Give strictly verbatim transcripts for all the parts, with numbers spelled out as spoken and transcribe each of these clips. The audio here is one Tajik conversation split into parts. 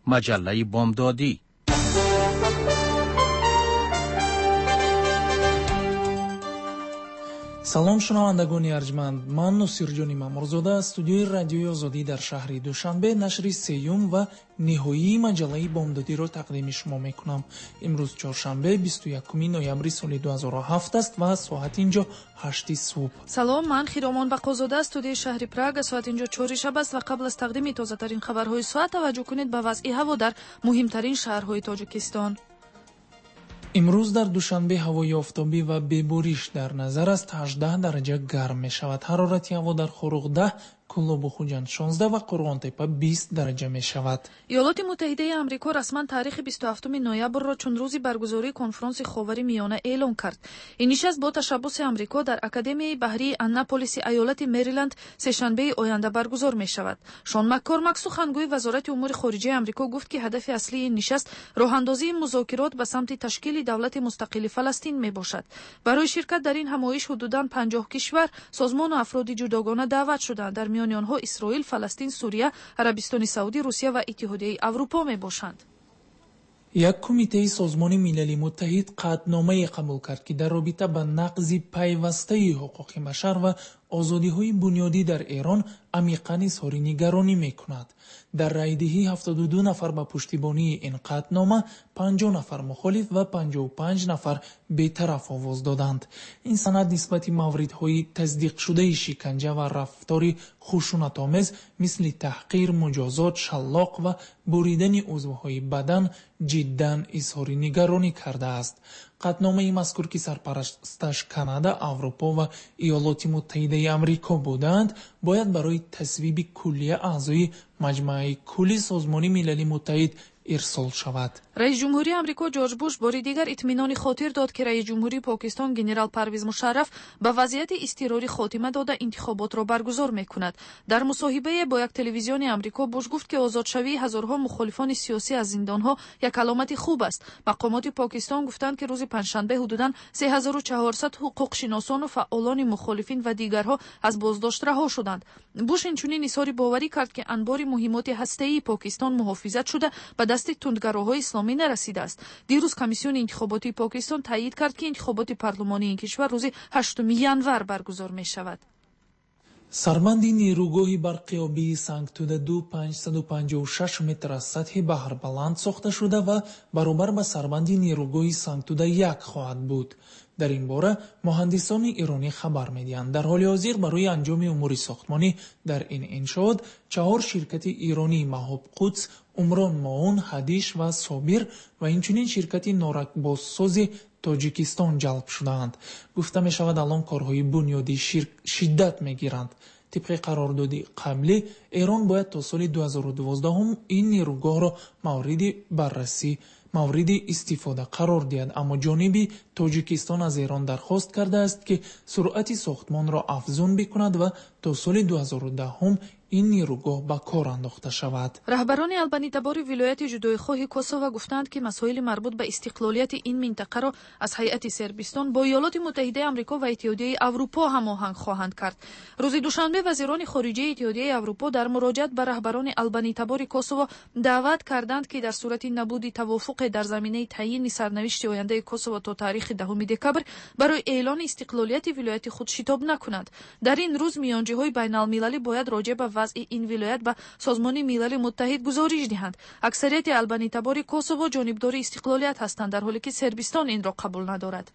مجله بامدادی. салом шунавандагони арҷманд, ман носирҷони мамурзода аз студиои радиои озодӣ дар шаҳри душанбе нашри сеюм ва ниҳоии маҷаллаи бомдодиро тақдими шумо мекунам. имрӯз чоршанбе бисту якуми ноябри соли ду ҳазору ҳафт аст ва соати инҷо ҳашти субҳ. салом, ман хиромон бақозода аз студияи шаҳри прага. соати инҷо чори шаб аст ва қабл аз тақдими тозатарин хабарҳои соат таваҷҷӯҳ кунед ба вазъи ҳаво дар муҳимтарин шаҳрҳои тоҷикистон. имрӯз дар душанбе ҳавои офтобӣ ва бебориш дар назар аст. ҳаждаҳ дараҷа гарм мешавад. ҳарорати ҳаво дар хоруғ даҳ, кӯлобу хуҷанд шонздаҳ ва қурғонтепа бист дараҷа мешавад. иёлоти муттаҳидаи амрико расман таърихи бисту ҳафтуми ноябрро чун рӯзи баргузории конфронси ховари миёна эълон кард. ин нишаст бо ташаббуси амрико дар академияи баҳрии аннаполиси аёлати мериланд сешанбеи оянда баргузор мешавад. шон маккормак, сухангӯи вазорати умури хориҷаи амрико, гуфт ки ҳадафи аслии ин нишаст роҳандозии музокирот ба самти ташкили давлати мустақили Фаластин мебошад. барои ширкат дар ин ҳамоиш ҳудудан панҷоҳ кишвар, созмону афроди ҷудогона даъват шуданд. дар миёни онҳо Исроил, Фаластин, Сурия, Арабистони Саудӣ, Русия ва Иттиҳодияи Аврупо мебошанд. як кумитаи созмони милали муттаҳид қатъномае қабул кард, ки дар робита ба нақзи пайвастаи ҳуқуқи башар ва озодиҳои бунёдӣ дар Эрон амиқан изҳори нигаронӣ мекунад. дар райдиҳӣ ҳафтоду ду нафар ба пуштибонии ин қатънома, панҷоҳ нафар мухолиф ва панҷоҳу панҷ нафар бетараф овоз доданд. ин санад нисбати мавридҳои тасдиқшудаи шиканҷа ва рафтори хушунатомез мисли таҳқир, муҷозот, шаллоқ ва буридани узвҳои бадан ҷиддан изҳори нигаронӣ кардааст. қатъномаи мазкур, ки сарпарасташ Канада, Аврупо ва иёлоти муттаҳидаи амрико буданд, бояд барои тасвиби куллия аъзои маҷмӯаи кулли созмони милали муттаҳид ирсол шавад. раис ҷумҳурии амрико ҷорҷ буш бори дигар итминони хотир дод, ки раис ҷумҳурии покистон генерал Парвиз Мушарраф ба вазъияти изтирорӣ хотима дода интихоботро баргузор мекунад. дар мусоҳибае бо як телевизиони амрико Буш гуфт, ки озодшавии ҳазорҳо мухолифони сиёсӣ аз зиндонҳо як аломати хуб аст. мақомоти покистон гуфтанд, ки рӯзи панҷшанбе ҳудудан се ҳазору чаҳорсад ҳуқуқшиносону фаъолони мухолифин ва дигарҳо аз боздошт раҳо шуданд. Буш инчунин изҳори боварӣ кард, ки анбори муҳимоти ҳастаии покистон муҳофизат шуда ба дасти тундгароҳои исломӣ нарасидааст. дирӯз комиссиони интихоботии покистон таъйид кард, ки интихоботи парлумонии ин кишвар рӯзи ҳаштуми январ баргузор мешавад. сарбанди нерӯгоҳи барқиёбии Санктуда-ду панҷсаду панҷоҳу шаш метр аз сатҳи баҳр баланд сохта шуда ва баробар ба сарбанди нерӯгоҳи Санктуда-як хоҳад буд. дар ин бора муҳандисони иронӣ хабар медиҳанд. дар ҳоли ҳозир барои анҷоми умури сохтмонӣ дар ин иншоот чаҳор ширкати иронии Маҳоб Қудс, Умрон Моун, Ҳадиш ва Собир ва инчунин ширкати норакбозсози Тоҷикистон ҷалб шудаанд. гуфта мешавад, алон корҳои бунёдӣ шиддат мегиранд. тибқи қарордоди қаблӣ, Эрон бояд то соли ду ҳазору дувоздаҳ ин нерӯгоҳро мавриди баррасӣ мавриди истифода қарор диҳад, аммо ҷониби Тоҷикистон аз Эрон дархост кардааст, ки суръати сохтмонро афзун бикунад ва то соли ду ҳазору даҳ ин нерӯгоҳ ба кор андохта шавад. раҳбарони албанитабори вилояти ҷудоихоҳи Косово гуфтанд, ки масоили марбут ба истиқлолияти ин минтақаро аз ҳайати Сербистон бо иёлоти муттаҳидаи амрико ва Иттиҳодияи Аврупо ҳамоҳанг хоҳанд кард. рӯзи душанбе вазирони хориҷаи Иттиҳодияи Аврупо дар муроҷиат ба раҳбарони албанитабори Косово даъват карданд, ки дар сурати набуди тавофуқе дар заминаи таъйини сарнавишти ояндаи Косово то таърихи даҳуми декабр барои эълони истиқлолияти вилояти худ шитоб накунанд. дар ин рӯз миёнҷиҳои байналмилалӣ бояд роҷеъ ба вазъи ин вилоят ба созмони милали муттаҳид гузориш диҳанд. аксарияти албанитабори Косово ҷонибдори истиқлолият ҳастанд, дар ҳоле ки Сербистон инро қабул надорад.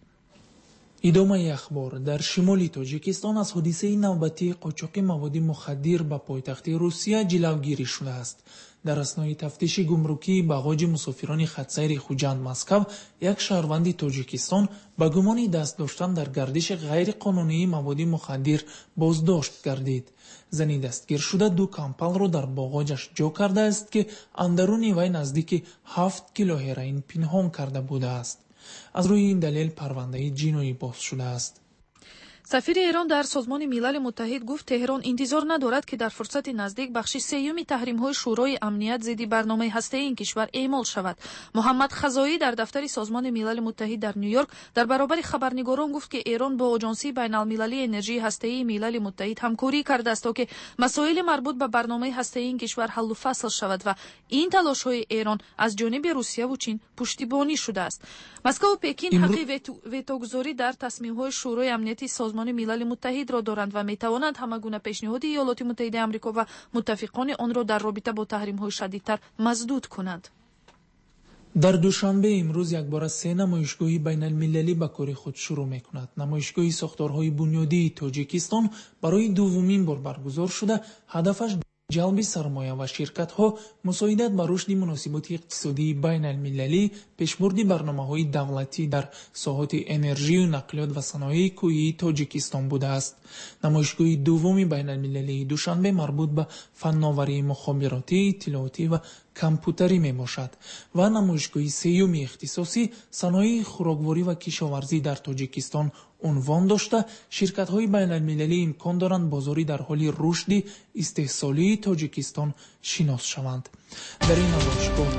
идомаи ахбор. дар шимоли Тоҷикистон аз ҳодисаи навбатии қочоқи маводи мухаддир ба пойтахти Русия ҷилавгирӣ шудааст. дар аснои тафтиши гумрукии бағоҷи мусофирони хатсайри Хуҷанд Москав, як шаҳрванди Тоҷикистон ба гумони даст доштан дар гардиши ғайриқонунии маводи мухаддир боздошт гардид. зани дастгир шуда ду кампалро дар бағоҷаш ҷо кардааст, ки андаруни вай наздики ҳафт кило ҳероин пинҳон карда будааст. аз рӯи ин далел парвандаи ҷиноӣ боз шудааст. سفیر ایران در سازمان ملل متحد گفت تهران انتظار ندارد که در فرصت نزدیک بخش سیوم تحریم‌های شورای امنیت ضد برنامه هسته‌ای این کشور اعمال شود. محمد خزایی در دفتر سازمان ملل متحد در نیویورک در برابر خبرنگاران گفت که ایران با آژانسی بین‌المللی انرژی هسته‌ای ملل متحد همکاری کرده است تا که مسائل مربوط به برنامه هسته‌ای این کشور حل و فصل شود و این تلاش‌های ایران از جانب روسیه و چین پشتیبانی شده است. مسکو و پکین حق وتوگذاری در تصمیم‌های شورای امنیتی سازمان ملل متحد را دارند و می‌توانند همگونه پیشنهاد ایالات متحده آمریکا و متفقان آن را در رابطه با تحریم‌های شدیدتر مسدود کنند. در دوشنبه امروز یک بار سه نمایشگاهی بین المللی به کار خود شروع می‌کند. نمایشگاهی ساختارهای بنیادی تاجیکستان برای دومین بار برگزار شده، هدفش جلب سرمایه و شرکت‌ها، مساعدت به رشد مناسبات اقتصادی بین المللی، پیشبرد برنامه‌های دولتی در ساحات انرژی و نقلیات و صنایع کوهی تاجیکستان بوده است. نمایشگاه دوم بین المللی دوشنبه مربوط به فناوری مخابراتی، اطلاعاتی و کامپیوتری می باشد و نمایشگاه سیوم اختصاصی صنایع خوراکواری و کشاورزی در تاجیکستان عنوان داشته، شرکت‌های بین المللی امکان دارند بازاری در حال رشد استحصالی تاجیکستان شناس شوند. در این نمایشگاه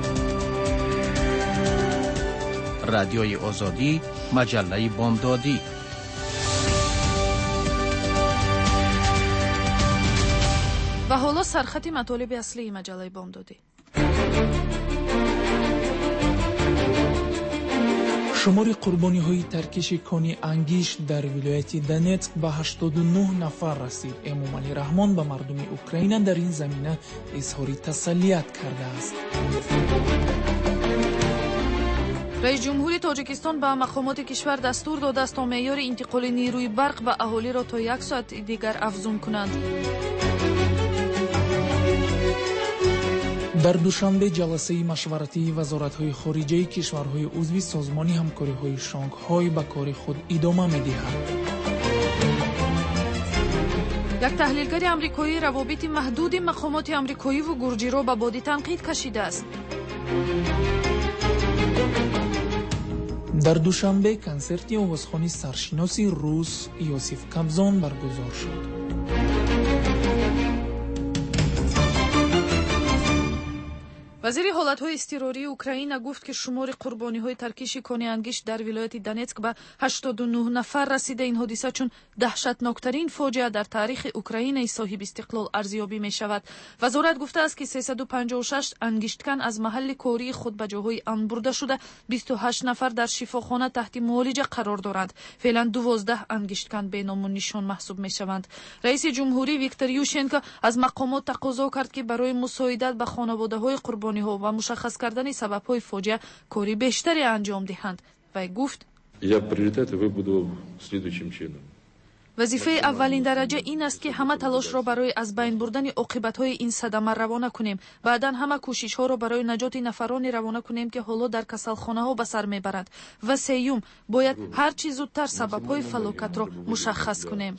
رادیوی آزادی، مجله بامدادی. و حالا سرخط مطالب اصلی مجله بامدادی. شمار قربانی های ترکش کانی انگشت در ولایت دونتسک به هشتاد و نه نفر رسید. امامعلی رحمان به مردم اوکراین در این زمینه اظهار تسلیت کرده است. رئیس جمهوری تاجیکستان به مقامات کشور دستور داده است تا معیار انتقال نیروی برق به اهالی را تا یک ساعت دیگر افزون کنند. در دوشنبه جلسه مشورتی وزارت‌های خارجه کشورهای عضو سازمان همکاری‌های شانگهای به کار خود ادامه می‌دهد. یک تحلیلگر آمریکایی روابط محدود مقامات آمریکایی و گرجی را به باد تنقید کشیده است. در دوشنبه کنسرت آوازخوان سرشناس روس یوسف کابزون برگزار شد. وزیر حالت‌های اضطراری اوکراین گفت که شمار قربانی‌های ترکش کانی انگشت در ولایت دونتسک به هشتاد و نه نفر رسیده. این حادثه چون دهشتناکترین فاجعه در تاریخ اوکراین صاحب استقلال ارزیابی می‌شود. وزارت گفته است که سیصد و پنجاه و شش انگشتکن از محل کاری خود به جاهای آن برده شده، بیست و هشت نفر در شفاخانه تحت معالجه قرار دارند. فعلا دوازده انگشتکن به نام و نشان محسوب می‌شوند. رئیس جمهوری ویکتور یوشنکو از مقامات تقاضا کرد که برای مساعدت به خانواده‌های قربانی و مشخص کردن سبب‌های فاجعه کاری بیشتری انجام دهند. و گفت Я приоритеты выбуду следующим чином. وظیفه اولین درجه این است که همه تلاش را برای از بین بردن عاقبت‌های این صدمه روانه کنیم. بعداً همه کوشش‌ها را برای نجات نفرانی روانه کنیم که حالا در کسلخانه‌ها به سر میبرند. و سیوم باید هر چه زودتر سبب‌های فلاکت را مشخص کنیم.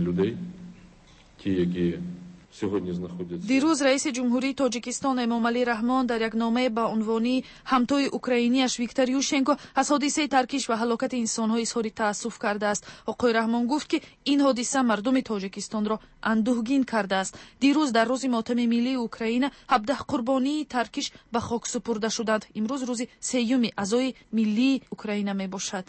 دیروز رئیس جمهوری تاجیکستان امامعلی رحمان در یک نامه با عنوان همتای اوکراینیش ویکتور یوشنکو از حادثه ترکش و هلاکت انسان‌ها اظهار تأسف کرده است. آقای رحمان گفت که این حادثه مردم تاجیکستان را اندوهگین کرده است. دیروز در روز ماتم ملی اوکراین هفده قربانی ترکش به خاک سپرده شدند. امروز روز سیوم عزای ملی اوکراین می باشد.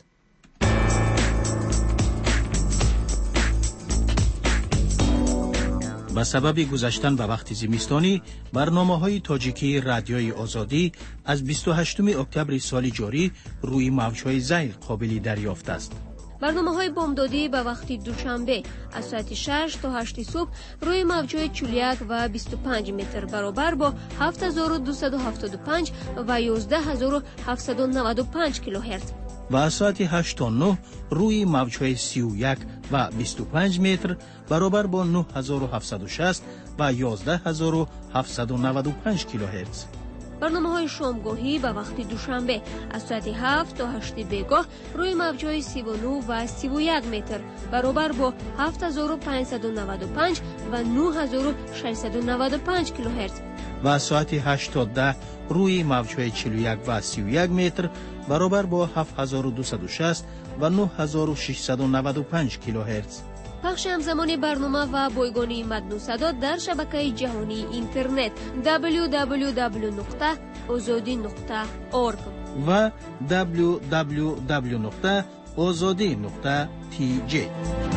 به سبب گذشتن به وقت زمستانی، برنامه‌های تاجیکی رادیوی آزادی از بیست و هشتم اکتبر سال جاری روی موج‌های زیر قابل دریافت است. برنامه‌های بامدادی به وقت دوشنبه از ساعت شش تا هشت صبح روی موج‌های چهل و یک و بیست و پنج متر برابر با هفت هزار و دویست و هفتاد و پنج و یازده هزار و هفتصد و نود و پنج کیلوهرتز و از ساعت هشت تا نه روی موج‌های سی و یک و بیست و پنج متر برابر با نه هزار و هفتصد و شصت و یازده هزار و هفتصد و نود و پنج کیلوهرتز. برنامه‌های شامگاهی به وقت دوشنبه از ساعت هفت تا هشت بیگاه روی موج‌های سی و نه و سی و یک متر برابر با هفت هزار و پانصد و نود و پنج و نه هزار و ششصد و نود و پنج کیلوهرتز و ساعت هشت تا ده روی موج‌های چهل و یک و سی و یک متر برابر با هفت هزار و دویست و شصت و نه هزار و ششصد و نود و پنج کیلوهرتز. پخش همزمان برنامه و بایگانی متن و صدا در شبکه جهانی اینترنت دبلیو دبلیو دبلیو نقطه آزادی نقطه اورگ و دبلیو دبلیو دبلیو نقطه آزادی نقطه تی جی.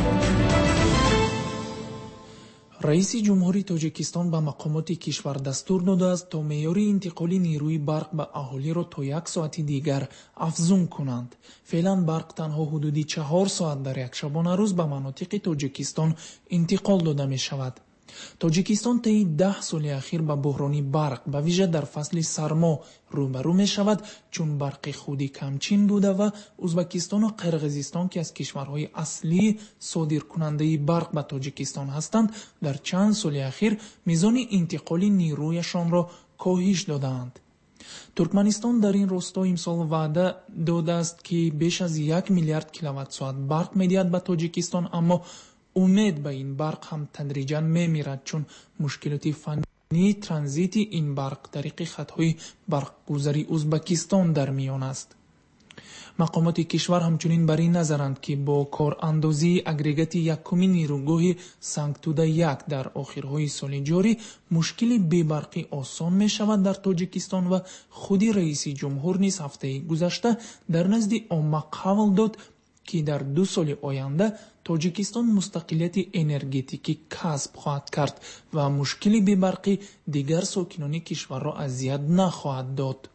رئیس جمهوری تاجیکستان به مقامات کشور دستور داده است تا معیار انتقال نیروی برق به اهالی را تا یک ساعت دیگر افزون کنند. فعلا برق تنها حدودی چهار ساعت در یک شبانه روز به مناطق تاجیکستان انتقال داده می شود. تاجیکستان طی ده سال اخیر به بحرانی برق به ویژه در فصل سرما روبرو می شود، چون برق خودی کمچین بوده و ازبکستان و قرقیزستان که از کشورهای اصلی صادر کننده برق به تاجیکستان هستند در چند سال اخیر میزان انتقال نیرویشان را کاهش دادند. ترکمنستان در این راستا امسال وعده داده است که بیش از یک میلیارد کیلووات ساعت برق میدهد به تاجیکستان، اما امید به این برق هم تدریجاً میمیرد، چون مشکلات فنی ترانزیت این برق طریق خطهای برقگزاری ازبکستان در میان است. مقامات کشور همچنین بر این نظرند که با کار اندازی اگریگات یکمی نیروگاه سنگتوده یک در آخرهای سال جاری مشکل بی‌برقی آسان می شود در تاجیکستان و خودی رئیس جمهور نیز هفته گذشته در نزد عامه قول داد که در دو سال آینده تاجیکستان مستقلیت انرژتیکی کسب خواهد کرد و مشکل بی‌برقی دیگر ساکنان کشور را اذیت نخواهد داد.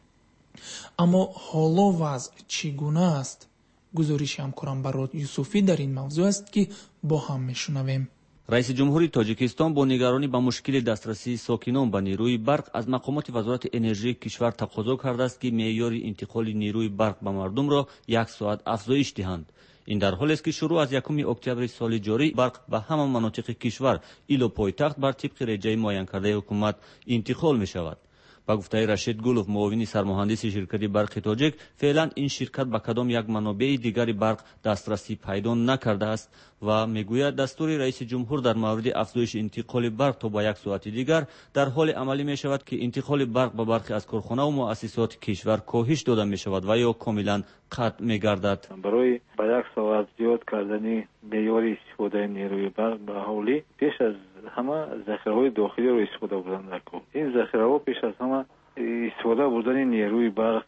اما حالا وضع چگونه است؟ گزارش همکارم برات یوسفی در این موضوع است که با هم میشنویم. رئیس جمهوری تاجیکستان با نگرانی به مشکل دسترسی ساکنان به نیروی برق از مقامات وزارت انرژی کشور تقاضا کرده است که معیار انتقال نیروی برق به مردم را یک ساعت افزایش دهند. این در حالی است که شروع از یکم اکتبر سال جاری برق به همه مناطق کشور ایلو پایتخت بر طبق رجای معین کرده حکومت انتقال می شود. با گفته رشید گلوف، معاون سرمهندس شرکت برق تاجیک، فعلا این شرکت به کدام یک منابع دیگری برق دسترسی پیدا نکرده است و میگوید دستور رئیس جمهور در مورد افزایش انتقال برق تا با یک ساعت دیگر در حال عملی می شود که انتقال برق به برخی از کارخانه و مؤسسات کشور کاهش داده می شود و یا کاملا قطع می گردد. برای با یک ساعت زیاد کردن معیار استفاده نیروی برق به اهالی پیش از همه ذخیره‌های داخلی رو استفاده بردن نکن. این ذخیره‌ها پیش از همه استفاده بردن نیروی برق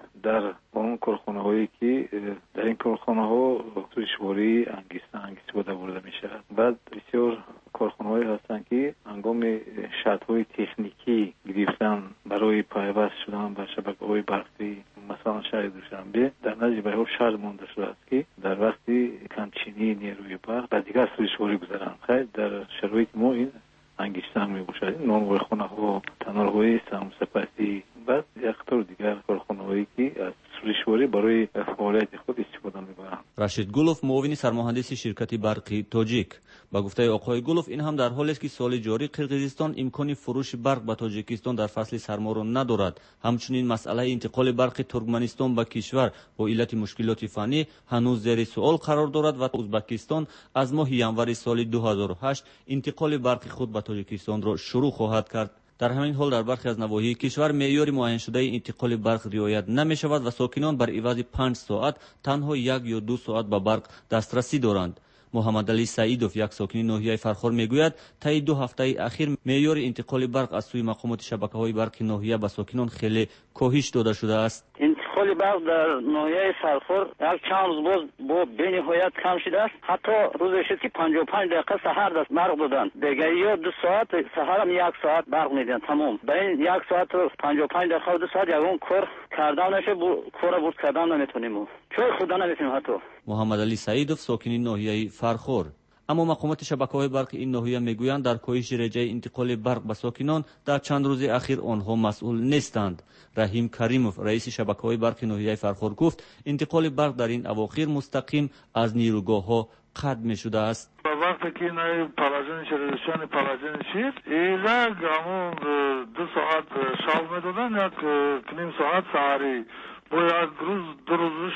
در اون کارخانه هایی که در این کارخانه ها سوشواری انگیزه استفاده برده می شود. بعد بسیار کارخانه هایی هستند که هنگام شرط های تکنیکی گرفتن برای پیوست شدن به شبکه های برقی مثلا شهر دوشنبه در نزدیک به شرط مانده شده است که در وقتی کمچینی نیروی برق به دیگر سوشواری گذارند. خیر در شرایط ما این انگیزه هم می باشد. نانوای خانه ها، تنال های سمسپسی بعد یک طور دیگر کارخانه هایی که از سوشواری برای فعالیت خود استفاده می‌کنند. رشید گلوف، معاون سرمهندس شرکت برقی تاجیک، با گفته آقای گلوف این هم در حالی است که سال جاری قرقیزستان امکان فروش برق به تاجیکستان در فصل سرما را ندارد. همچنین مسئله انتقال برق ترکمنستان به کشور با علت مشکلات فنی هنوز زیر سوال قرار دارد و ازبکستان از ماه ینوری سال دو هزار و هشت انتقال برق خود به تاجیکستان را شروع خواهد کرد. در همین حال در برخی از نواحی کشور معیار معین شده انتقال برق رعایت نمی شود و ساکنان بر عوض پنج ساعت تنها یک یا دو ساعت به برق دسترسی دارند. محمد علی سعیدوف، یک ساکن ناحیه فرخار، میگوید طی دو هفته اخیر معیار انتقال برق از سوی مقامات شبکه‌های برق ناحیه به ساکنان خیلی کاهش داده شده است. انتقال برق در ناحیه فرخار یک چند روز باز با بینهایت کم شده است. حتی روزی شد که پنجاه و پنج دقیقه سحر دست برق دادند. دیگر یا دو ساعت سحر هم یک ساعت برق میدن تمام. به این یک ساعت پنجاه و پنج دقیقه و دو ساعت یگون کار کردن نشه، کار بود کردن نمیتونیم. چای خدا نمیتونیم حتی. محمد علی سعیدوف، ساکن ناحیه فرخار. اما مقامات شبکه‌های برق این ناحیه میگویند در کاهش رجای انتقال برق به ساکنان در چند روز اخیر آنها مسئول نیستند. رحیم کریموف، رئیس شبکه‌های برق ناحیه فرخار، گفت انتقال برق در این اواخر مستقیم از نیروگاه‌ها قطع می‌شده است. وقتی که نه پلاژن شهرستان پلاژن شیر ایلا گامون دو ساعت شب میدادن یک نیم ساعت سحری با یک روز دو روزش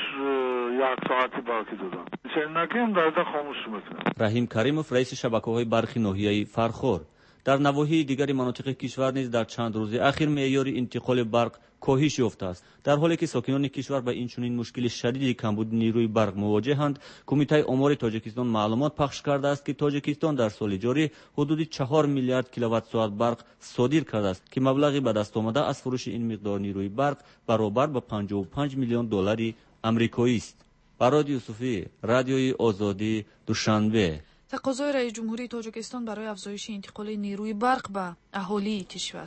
یک ساعتی باقی دادن. چه نکیم در ده خاموش میکنه. رحیم کریموف، رئیس شبکه‌های برق ناحیه فرخار. در نواحی دیگر مناطق کشور نیز در چند روز اخیر معیار انتقال برق کاهش یافته است. در حالی که ساکنان کشور با این چنین مشکل شدید کمبود نیروی برق مواجهند، کمیته آمار تاجیکستان معلومات پخش کرده است که تاجیکستان در سال جاری حدود چهار میلیارد کیلووات ساعت برق صادر کرده است که مبلغی به دست آمده از فروش این مقدار نیروی برق برابر به پنجاه و پنج میلیون دلار آمریکایی است. براد یوسفی، رادیوی آزادی، دوشنبه. تقاضای رئیس جمهوری تاجیکستان برای افزایش انتقال نیروی برق به اهالی کشور.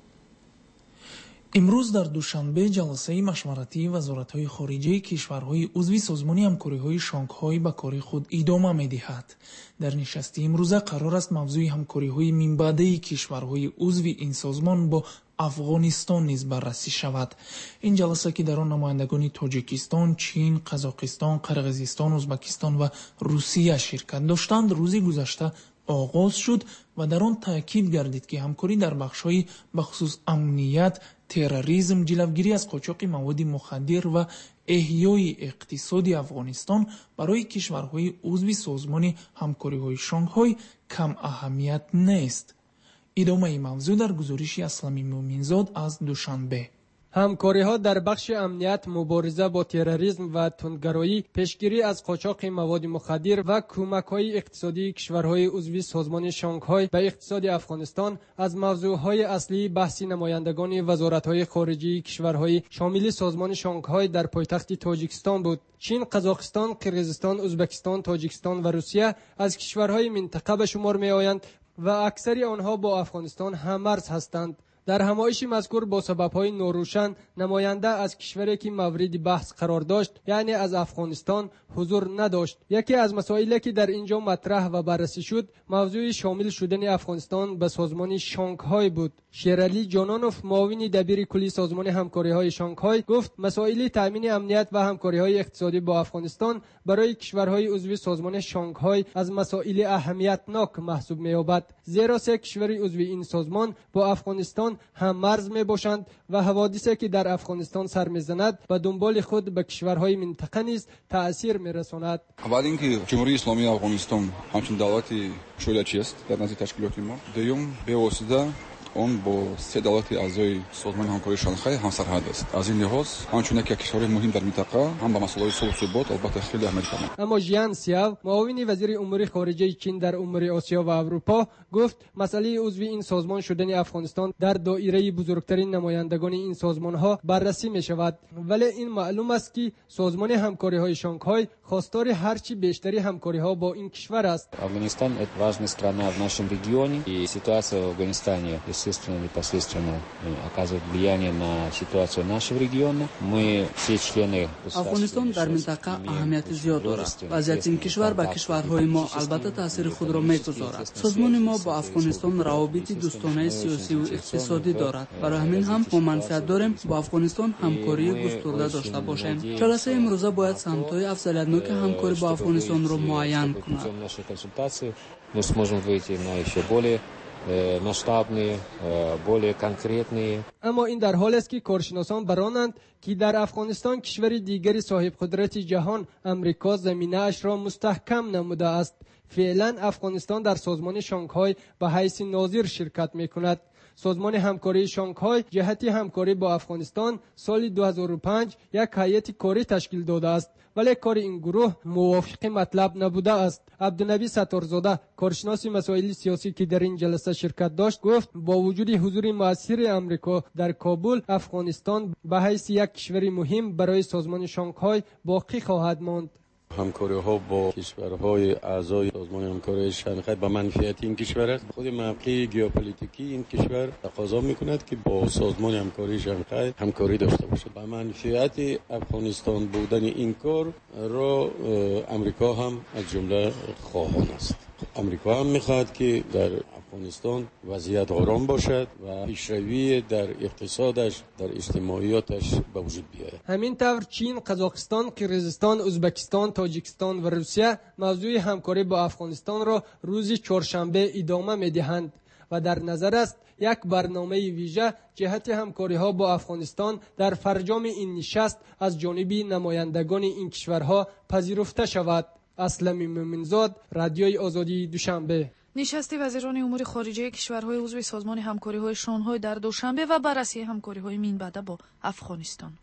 امروز در دوشنبه جلسه مشورتی وزارت‌های خارجه کشورهای عضو سازمان همکاری‌های شانگهای به کار خود ادامه می‌دهد. در نشست امروزه قرار است موضوع همکاری‌های منبعده کشورهای عضو این سازمان با افغانستان نیز بررسی شود. این جلسه که در آن نمایندگان تاجیکستان، چین، قزاقستان، قرقیزستان، ازبکستان و روسیه شرکت داشتند، روز گذشته آغاز شد و در آن تاکید گردید که همکاری در بخش‌های بخصوص امنیت، تروریسم، جلوگیری از قاچاق مواد مخدر و احیای اقتصادی افغانستان برای کشورهای عضو سازمان همکاری‌های شانگهای کم اهمیت نیست. ادامه این موضوع در گزارش اسلمی مومنزاد از دوشنبه. همکاری‌ها در بخش امنیت، مبارزه با تروریسم و تندگرایی، پیشگیری از قاچاق مواد مخدر و کمک‌های اقتصادی کشورهای عضو سازمان شانگهای به اقتصاد افغانستان از موضوعهای اصلی بحث نمایندگان وزارت‌های خارجه کشورهای شامل سازمان شانگهای در پایتخت تاجیکستان بود. چین، قزاقستان، قرقیزستان، ازبکستان، تاجیکستان و روسیه از کشورهای منطقه به شمار می‌آیند و اکثر آنها با افغانستان هم‌مرز هستند. در همایش مذکور با سبب‌های ناروشن نماینده از کشوری که مورد بحث قرار داشت، یعنی از افغانستان، حضور نداشت. یکی از مسائلی که در اینجا مطرح و بررسی شد، موضوع شامل شدن افغانستان به سازمان شانگهای بود. شیرعلی جانانوف، معاون دبیر کلی سازمان همکاری‌های شانگهای، گفت مسائل تامین امنیت و همکاری‌های اقتصادی با افغانستان برای کشورهای عضو سازمان شانگهای از مسائل اهمیتناک محسوب می‌یابد، زیرا سه کشور عضو این سازمان با افغانستان هم مرز می باشند و حوادثی که در افغانستان سر میزند به دنبال خود به کشورهای منطقه نیز تأثیر میرساند. اول اینکه جمهوری اسلامی افغانستان همچون دولتی شورشی است در نزد تشکیلات ما. دوم، به واسطه اون با سه دولت اعضای سازمان همکاری شانگهای همسرحد است. از این لحاظ همچون که کشور مهم در منطقه هم به مسائل صلح و ثبات البته خیلی اهمیت دارد. اما ژیان سیاو، معاون وزیر امور خارجه چین در امور آسیا و اروپا، گفت مسئله عضو این سازمان شدن افغانستان در دایره بزرگترین نمایندگان این سازمان‌ها بررسی می‌شود، ولی این معلوم است که سازمان همکاری‌های شانگهای خواستار هرچی بیشتری همکاری‌ها با این کشور است. Афганистан это важная страна в нашем регионе, и ситуация в Афганистане естественно непосредственно оказывает влияние на ситуацию нашего региона. Мы все члены افغانستان در منطقه اهمیت زیاد دارد. وضعیت این کشور به کشورهای ما البته تاثیر خود را می‌گذارد. سازمان ما با افغانستان روابط دوستانه سیاسی و اقتصادی دارد. برای همین هم ما منفعت داریم با افغانستان همکاری گسترده داشته باشیم. جلسه امروزه باید سمت‌های افضلیت‌ناک همکاری با افغانستان را معین کند. Мы сможем выйти на еще более масштабные, более конкретные. اما این در حال است که کارشناسان برانند که در افغانستان کشور دیگر صاحب قدرت جهان امریکا زمینه اش را مستحکم نموده است. فعلا افغانستان در سازمان شانگهای به حیث ناظر شرکت می‌کند. سازمان همکاری شانگهای جهت همکاری با افغانستان سال دو هزار و پنج یک هیئت کاری تشکیل داده است، ولی کار این گروه موافق مطلب نبوده است. عبدالنبی ستارزاده، کارشناس مسائل سیاسی که در این جلسه شرکت داشت، گفت با وجود حضور مؤثر امریکا در کابل، افغانستان به حیث یک کشور مهم برای سازمان شانگهای باقی خواهد ماند. همکاری ها با کشورهای اعضای سازمان همکاری شانگهای به منفعت این کشور است. خود موقع ژئوپلیتیکی این کشور تقاضا میکند که با سازمان همکاری شانگهای همکاری داشته باشد. به منفعت افغانستان بودن این کار را امریکا هم از جمله خواهان است. امریکا هم میخواد که در افغانستان وضعیت آرام باشد و پیشروی در اقتصادش، در اجتماعیاتش به وجود بیاید. همین طور چین، قزاقستان، قرقیزستان، ازبکستان، تاجیکستان و روسیه موضوع همکاری با افغانستان را روز چهارشنبه ادامه میدهند و در نظر است یک برنامه ویژه جهت همکاری ها با افغانستان در فرجام این نشست از جانب نمایندگان این کشورها پذیرفته شود. اسلمی مومنزاد، رادیوی آزادی، دوشنبه. нишасти вазирони умури хориҷаи кишварҳои узви созмони ҳамкориҳои шонҳой дар душанбе ва баррасии ҳамкориҳои минбаъда бо афғонистон.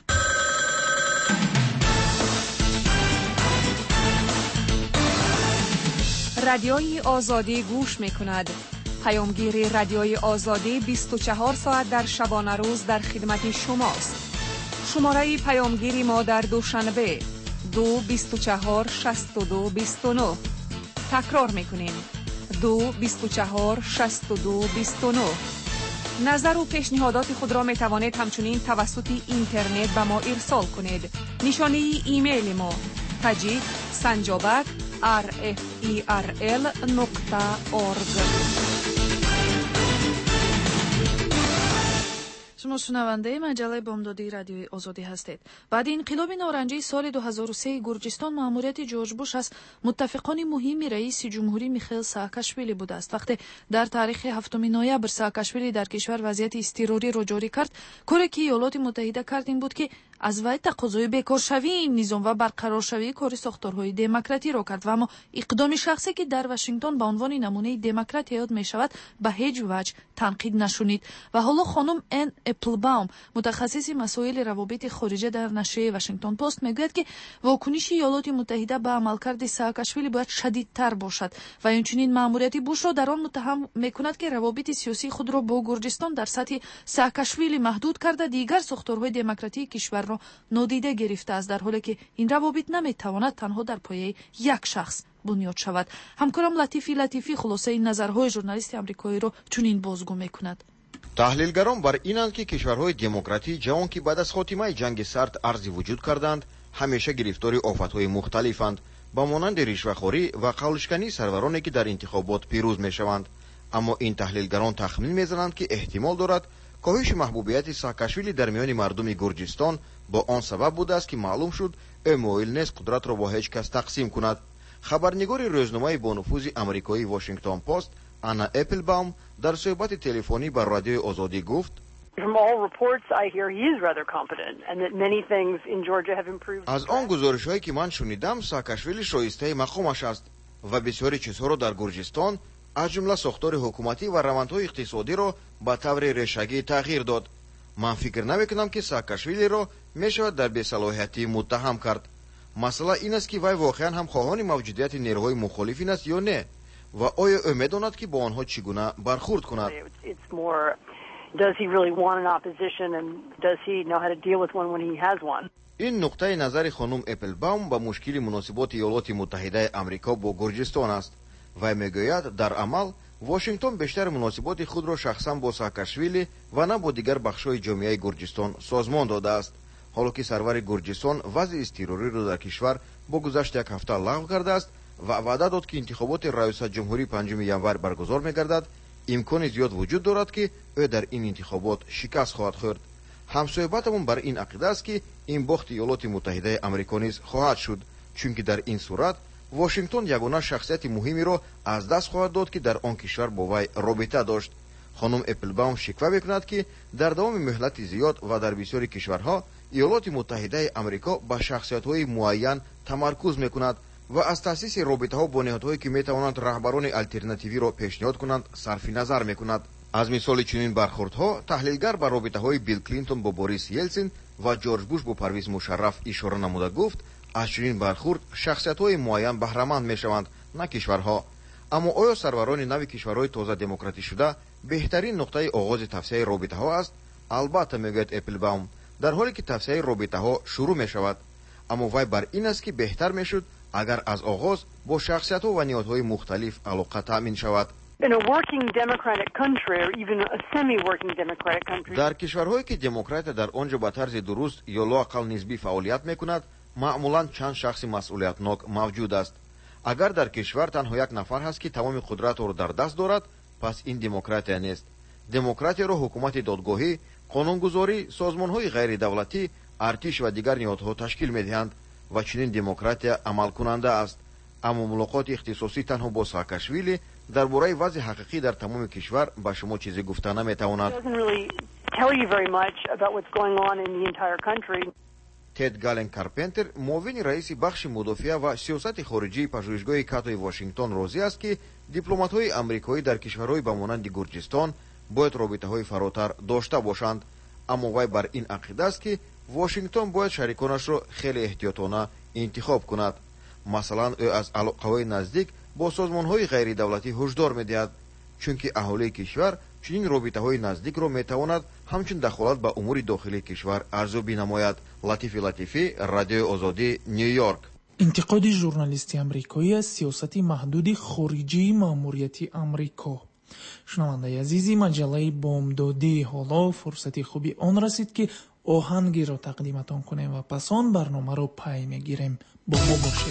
радиои озодӣ гӯш мекунад. паёмгири радиои озодӣ бисту чаҳор соат дар шабона рӯз дар хидмати шумост. шумораи паёмгири мо дар душанбе ду бисту чаҳор шасту ду бисту нӯҳ. такрор мекунем ду бисту чаҳор шасту ду бисту нӯҳ. назару пешниҳодоти худро метавонед ҳамчунин тавассути интернет ба мо ирсол кунед. нишонаи имейли мо таҷик санҷобак ар эф и ар эл нуқта орг. шумо шунавандаи маҷалаи бомдодии радиои озодӣ ҳастед. баъди инқилоби норанҷии соли ду ҳазору се гурҷистон маъмурияти ҷорҷ буш аз муттафиқони муҳими раиси ҷумҳурӣ Михаил Саакашвили будааст. вақте дар таърихи ҳафтуми ноябр Саакашвили дар кишвар вазъияти изтиррориро ҷорӣ кард, коре ки Иёлоти Муттаҳида кард ин буд ки аз вай тақозои бекоршавии ин низом ва барқароршавии кори сохторҳои демократиро кард. ва аммо иқдоми шахсе ки дар Вашингтон ба унвони намунаи демократия ёд мешавад ба ҳеҷ ваҷ танқид нашунид. ва ҳоло хонум Эн Эпплбаум, мутахассиси масоили равобити хориҷа дар нашрияи Вашингтон Пост, мегӯяд ки вокуниши Иёлоти Муттаҳида ба амалкарди Саакашвили бояд шадидтар бошад ва инчунин маъмурияти Бушро дар он муттаҳам мекунад ки равобити сиёсии худро бо Гурҷистон дар сатҳи Саакашвили маҳдуд карда дигар сохторҳои демократии кишварро нодида гирифтааст, дар ҳоле ки ин равобит наметавонад танҳо дар пояи як шахс бунёд шавад. ҳамкорам Латифи Латифӣ хулосаи назарҳои журналисти амрикоиро чунин бозгӯ мекунад. таҳлилгарон бар инанд ки кишварҳои демократии ҷаҳон ки баъд аз хотимаи ҷанги сард арзи вуҷуд карданд, ҳамеша гирифтори офатҳои мухталифанд, ба монанди ришвахорӣ ва қавлшикании сарвароне ки дар интихобот пирӯз мешаванд. аммо ин таҳлилгарон тахмин мезананд ки эҳтимол дорад коҳиши маҳбубияти Саакашвили дар миёни мардуми Гурҷистон бо он сабаб будааст ки маълум шуд ӯ моил нест қудратро бо ҳеҷ кас тақсим кунад. хабарнигори рӯзномаи бонуфузи амрикои Washington Post Анна Эпплбаум дар суҳбати телефонӣ ба радиои озодӣ гуфт: аз он гузоришҳое ки ман шунидам, Саакашвили шоистаи мақомаш аст ва бисёри чизҳоро дар Гурҷистон аз ҷумла сохтори ҳукуматӣ ва равандҳои иқтисодиро ба таври решагӣ тағйир дод. ман фикр намекунам ки Саакашвилиро мешавад дар бесалоҳиятӣ муттаҳам кард. масъала ин аст ки вай воқеан ҳам хоҳони мавҷудияти нерӯҳои мухолифин аст ё не, ва оё ӯ медонад ки бо онҳо чӣ гуна бархурд кунад. ин нуқтаи назари хонум Эпплбаум ба мушкили муносиботи Иёлоти Муттаҳидаи Амрико бо Гурҷистон аст. вай мегӯяд дар амал Вашингтон бештар муносиботи худро шахсан бо Саакашвили ва на бо дигар бахшҳои ҷомеаи Гурҷистон созмон додааст. ҳоло ки сарвари Гурҷистон вазъи изтиррориро дар кишвар бо гузашти як ҳафта лағв кардааст ва ваъда дод ки интихоботи раёсатҷумҳурӣ панҷуми январ баргузор мегардад, имкони зиёд вуҷуд дорад ки ӯ дар ин интихобот шикаст хоҳад хӯрд. ҳамсӯҳбатамон бар ин ақида аст ки ин бохти Иёлоти Муттаҳидаи Амрико низ хоҳад шуд, чунки дар ин сурат Вашингтон ягона шахсияти муҳимиро аз даст хоҳад дод ки дар он кишвар бо вай робита дошт. хонум Эпплбаум шиква мекунад ки дар давоми муҳлати зиёд ва дар бисёри кишварҳо Иёлоти Муттаҳидаи Амрико ба шахсиятҳои муайян тамаркуз мекунад ва аз таъсиси робитаҳо бо неҳодҳое ки метавонанд раҳбарони алтернативиро пешниҳод кунанд сарфи назар мекунад. аз мисоли чунин бархурдҳо таҳлилгар ба робитаҳои Билл Клинтон бо Борис Елсин ва Ҷорҷ Буш бо Парвиз Мушарраф ишора намуда гуфт: аз чунин бархурд шахсиятҳои муайян баҳраманд мешаванд, на кишварҳо. аммо оё сарварони нави кишварҳои тоза демократишуда беҳтарин нуқтаи оғози тавсияи робитаҳо аст? албатта, мегӯяд Эпплбаум, дар ҳоле ки тавсияи робитаҳо шурӯъ мешавад. аммо вай бар ин аст ки беҳтар мешуд агар аз оғоз бо шахсиятҳо ва ниҳодҳои мухталиф алоқа таъмин шавад. дар кишварҳое ки демократия дар он ҷо ба тарзи дуруст ё лоақал нисбӣ фаъолият мекунад, маъмулан чанд шахси масъулиятнок мавҷуд аст. агар дар кишвар танҳо як нафар ҳаст ки тамоми қудратро дар даст дорад, пас ин демократия нест. демократияро ҳукумати додгоҳӣ, қонунгузорӣ, созмонҳои ғайридавлатӣ, артиш ва дигар ниҳодҳо ташкил медиҳанд ва чунин демократия амалкунанда аст. аммо мулоқоти ихтисосӣ танҳо бо Саакашвили дар бораи вазъи ҳақиқӣ дар тамоми кишвар ба шумо чизе гуфта наметавонад. тед гален карпентер муовини раиси бахши мудофиа ва сиёсати хориҷии пажӯҳишгоҳи катои Вашингтон розӣ аст ки дипломатҳои амрикоӣ дар кишварҳои ба монанди Гурҷистон бояд робитаҳои фаротар дошта бошанд, аммо вай бар ин ақида аст ки Вашингтон бояд шариконашро хеле эҳтиётона интихоб кунад. Масалан, ӯ аз алоқаҳои наздик бо созмонҳои ғайридавлатӣ ҳушдор медиҳад, чунки аҳолии кишвар чунин робитаҳои наздикро метавонад ҳамчун дахолат ба умури дохилии кишвар арзёбӣ намояд. Латифи Латифӣ, Радиои Озодӣ, Нью-Йорк. интиқоди журналисти амрикоӣ аз сиёсати маҳдуди хориҷии маъмурияти амрико. шунавандаи азизи маҷаллаи бомдодӣ, ҳоло фурсати хуби он расид ки оҳангиро тақдиматон кунем ва пас он барномаро пай мегирем. бо мо бошед.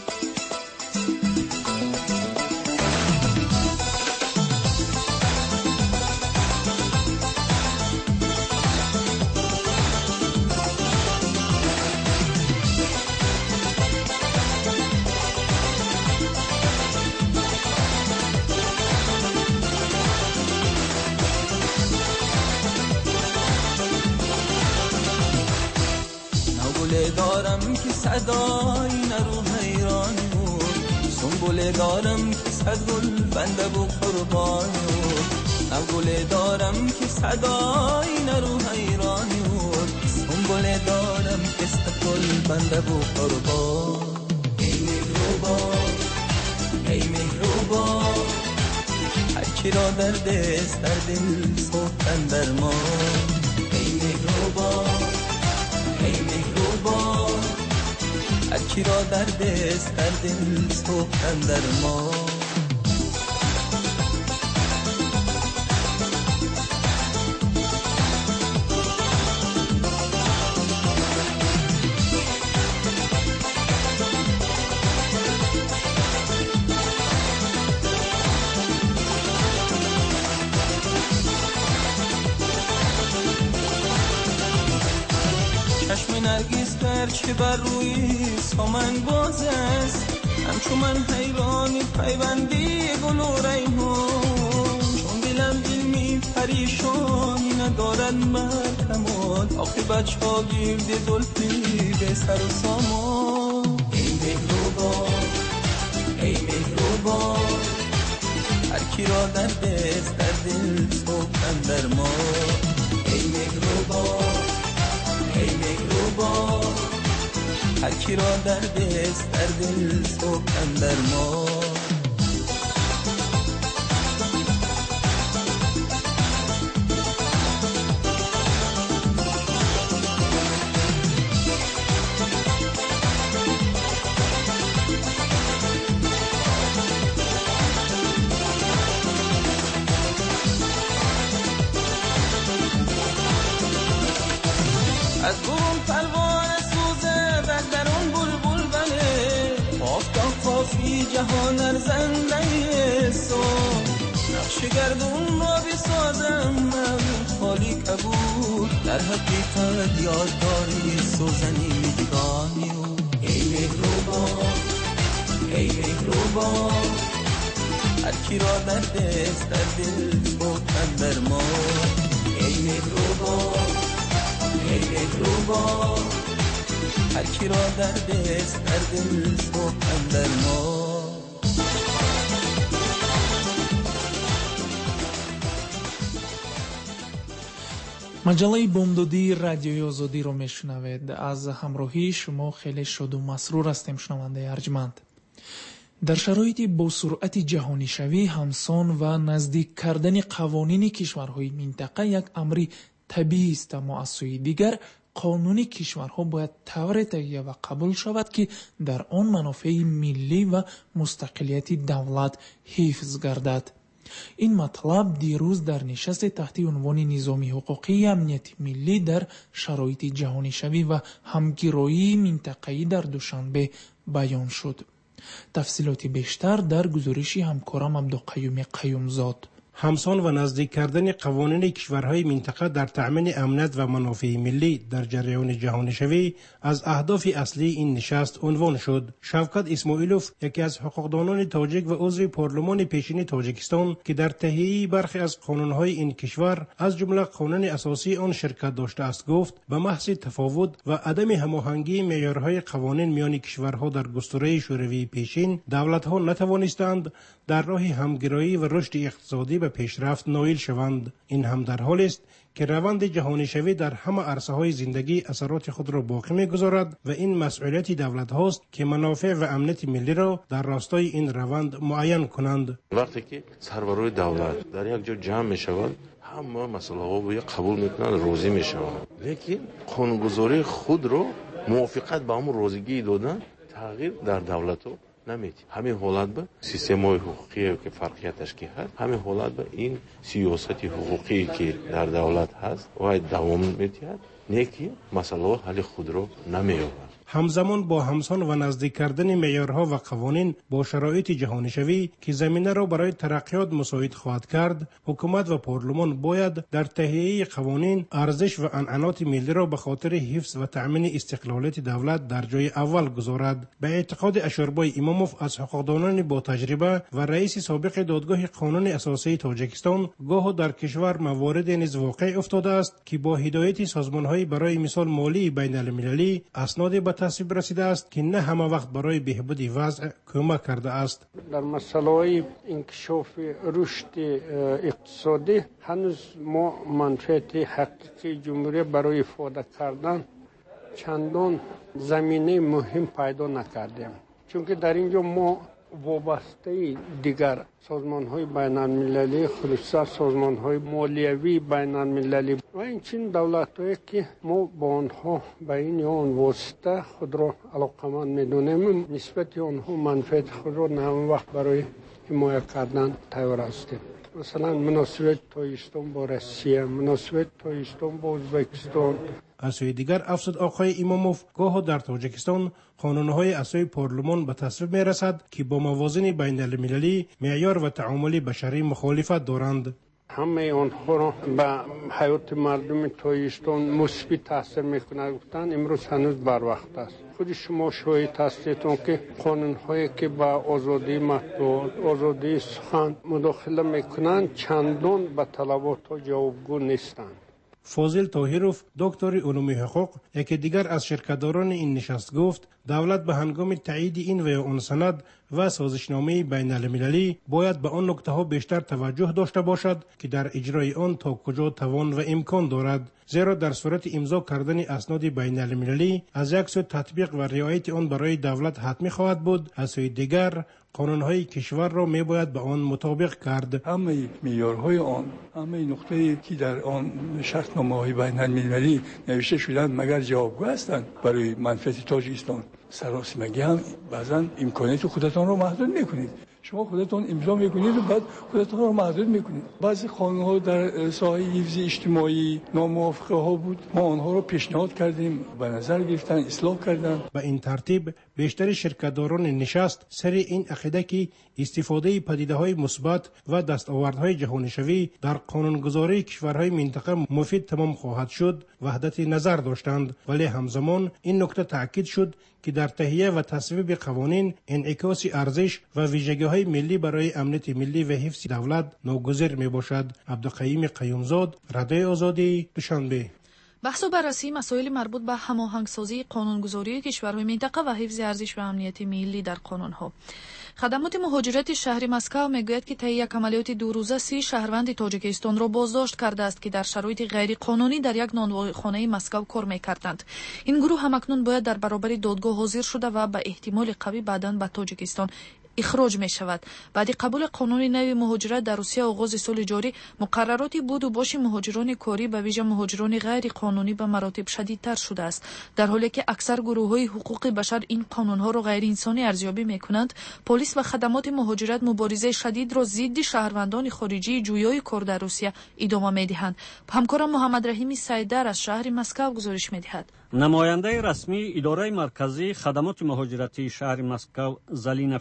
دارم که صدای نرو حیران بود، سنبوله دارم که صد گل بنده و قربان بود، نگوله دارم که صدای نرو حیران بود، سنبوله دارم که صد گل بنده و قربان. ای مهربان ای مهربان هرکی را در دست در دل سوختن درمان. ای مهربان ای مهربان هرکی را در دست در دل سوختن در ما. چشم نرگس گرچه بر روی سامن باز است، همچو من حیران پیوندی گل و ریحان، چون دلم علمی پریشانی ندارد بر کمال، عاقبت شاگرد زلفی به سر و سامان. ای مهربان ای مهربان هرکی را در دست در دل سوختن در ما. ای مهربان ای مهربان هرکی را در دست در دل سوختن در ما. از برون پروانه سوزه در درون بلبل بله، آفتاب خافی جهان ارزنده سون، نقش گردون را بسازم من خالی کبود، در حقیقت یادداری سوزنی میگانی. ای مهربان ای مهربان هرکی را در دست در دل سوختن در ما. ای مهربان ای مهربان هرکی را در دست در دل سوختن در ما. маҷаллаи бомдодии радиои озодиро мешунавед. аз ҳамроҳии шумо хеле шоду масрур ҳастем, шунавандаи арҷманд. дар шароити босуръати ҷаҳонишавӣ ҳамсон ва наздик кардани қавонини кишварҳои минтақа як амри табиист, аммо аз сӯи дигар қонуни кишварҳо бояд тавре таҳия ва қабул шавад ки дар он манофеи миллӣ ва мустақилияти давлат ҳифз гардад. ин матлаб дирӯз дар нишасте таҳти унвони низоми ҳуқуқии амнияти миллӣ дар шароити ҷаҳонишавӣ ва ҳамгироии минтақаӣ дар душанбе баён шуд. тафсилоти бештар дар гузориши ҳамкорам Абдуқаюми Қаюмзод. همسان و نزدیک کردن قوانین کشورهای منطقه در تأمین امنیت و منافع ملی در جریان جهانی شوی از اهداف اصلی این نشست عنوان شد. شوکت اسماعیلوف، یکی از حقوقدانان تاجیک و عضو پارلمان پیشین تاجیکستان که در تهیه برخی از قانونهای این کشور از جمله قانون اساسی آن شرکت داشته است، گفت به محض تفاوت و عدم هماهنگی معیارهای قوانین میان کشورها در گستره شوروی پیشین، دولتها نتوانستند در راه همگرایی و رشد اقتصادی به پیشرفت نائل شوند. این هم در حالی است که روند جهانی شوی در همه عرصه‌های زندگی اثرات خود را باقی می‌گذارد و این مسئولیت دولت هاست که منافع و امنیت ملی را در راستای این روند معین کنند. وقتی که سرورای دولت در یک جا جمع می‌شوند، همه مسئله ها رو قبول می‌کنند، راضی می‌شوند، لیکن قانونگذاری خود را موافقت با همون راضیگی دادن تغییر در دولت ها نمیدی. همین حالت به سیستم حقوقی که فرقیت تشکیل هست، همین حالت به این سیاست حقوقی که در دولت هست و دوام میدهد، نه که مسئله حل خود را نمی‌یابد. همزمان با همسان و نزدیک کردن معیارها و قوانین با شرایط جهانی شوی که زمینه را برای ترقیات مساعد خواهد کرد، حکومت و پارلمان باید در تهیه قوانین ارزش و عنعنات ملی را به خاطر حفظ و تأمین استقلالیت دولت در جای اول گذارد. به اعتقاد اشاربای اماموف از حقوقدانان با تجربه و رئیس سابق دادگاه قانون اساسی تاجیکستان، گاه در کشور موارد نیز واقع افتاده است که با هدایت سازمان‌های برای مثال مالی بین المللی اسناد به تصویب رسیده است که نه همه وقت برای بهبود وضع کمک کرده است. در مسئله انکشاف رشد اقتصادی هنوز ما منفعت حقیقی جمهوری برای افاده کردن چندان زمینه مهم پیدا نکردیم، چون که در اینجا ما وابسته دیگر سازمان‌های بین‌المللی، خصوصا سازمان‌های مالیوی بین‌المللی و این چین دولت‌هایی که ما با آنها به این یا آن واسطه خود را علاقمند می‌دونیم، نسبت آنها منفعت خود را نه وقت برای حمایت کردن تیار هستیم. مثلا مناسبت تاجیکستان با روسیه، مناسبت تاجیکستان با ازبکستان. از سوی دیگر افسد آقای اماموف، گاه در تاجیکستان قانونهای اساسی پارلمان به تصویب می رسد که با موازین بین المللی معیار و تعامل بشری مخالفت دارند. همه آنها را به حیات مردم تاجیکستان مثبت تاثیر میکنه گفتن امروز هنوز بر وقت است. خود شما شاهد هستید که قانونهایی که با آزادی مطبوعات، آزادی سخن مداخله میکنند چندان به طلبات ها جوابگو نیستند. فاضل طاهروف، دکتر علوم حقوق، یکی دیگر از شرکتداران این نشست، گفت دولت به هنگام تایید این و یا آن سند و سازشنامه بین المللی باید به آن نکته ها بیشتر توجه داشته باشد که در اجرای آن تا کجا توان و امکان دارد، زیرا در صورت امضا کردن اسناد بین المللی از یک سو تطبیق و رعایت آن برای دولت حتمی خواهد بود، از سوی دیگر قانونهای کشور را می باید به آن مطابق کرد. همه معیارهای آن، همه نقطه‌ای که در آن شرطنامه‌های بین المللی نوشته شدند مگر جوابگو هستند برای منفعت تاجیکستان. سراسیمگی هم بعضا امکانات خودتان را محدود میکنید. شما خودتان امضا میکنید و بعد خودتان را محدود میکنید. بعضی قانون‌ها در ساحه حفظ اجتماعی ناموافقه ها بود، ما آنها را پیشنهاد کردیم، به نظر گرفتن، اصلاح کردن. به این ترتیب بیشتر شرکتداران نشست سر این عقیده که استفاده پدیده‌های مثبت و دستاوردهای جهانی شوی در قانونگذاری کشورهای منطقه مفید تمام خواهد شد وحدت نظر داشتند، ولی همزمان این نکته تاکید شد که در تهیه و تصویب قوانین انعکاس ارزش و ویژگی‌های ملی برای امنیت ملی و حفظ دولت ناگزیر میباشد. عبدالقیوم قیومزاد، رادیو آزادی، دوشنبه. بحث و بررسی مسائل مربوط به هماهنگسازی قانونگذاری کشورهای منطقه و حفظ ارزش و امنیت ملی در قانونها. خدمات مهاجرت شهر مسکو میگوید که طی یک عملیات دو روزه سی شهروند تاجیکستان را بازداشت کرده است که در شرایط غیر قانونی در یک نانوایخانه مسکو کار میکردند. این گروه همکنون باید در برابر دادگاه حاضر شده و به احتمال قوی بعداً به تاجیکستان اخراج می شود. بعد قبول قانون نو مهاجرت در روسیه آغاز سال جاری، مقررات بود و باش مهاجران کاری به ویژه مهاجران غیر قانونی به مراتب شدیدتر شده است. در حالی که اکثر گروه‌های حقوق بشر این قانون‌ها را غیر انسانی ارزیابی می‌کنند، پلیس و خدمات مهاجرت مبارزه شدید را ضد شهروندان خارجی جویای کار در روسیه ادامه می‌دهند. همکارم محمد رحیمی سیدر از شهر مسکو گزارش می‌دهد. نماینده رسمی اداره مرکزی خدمات مهاجرتی شهر مسکو زلینا فیلیمون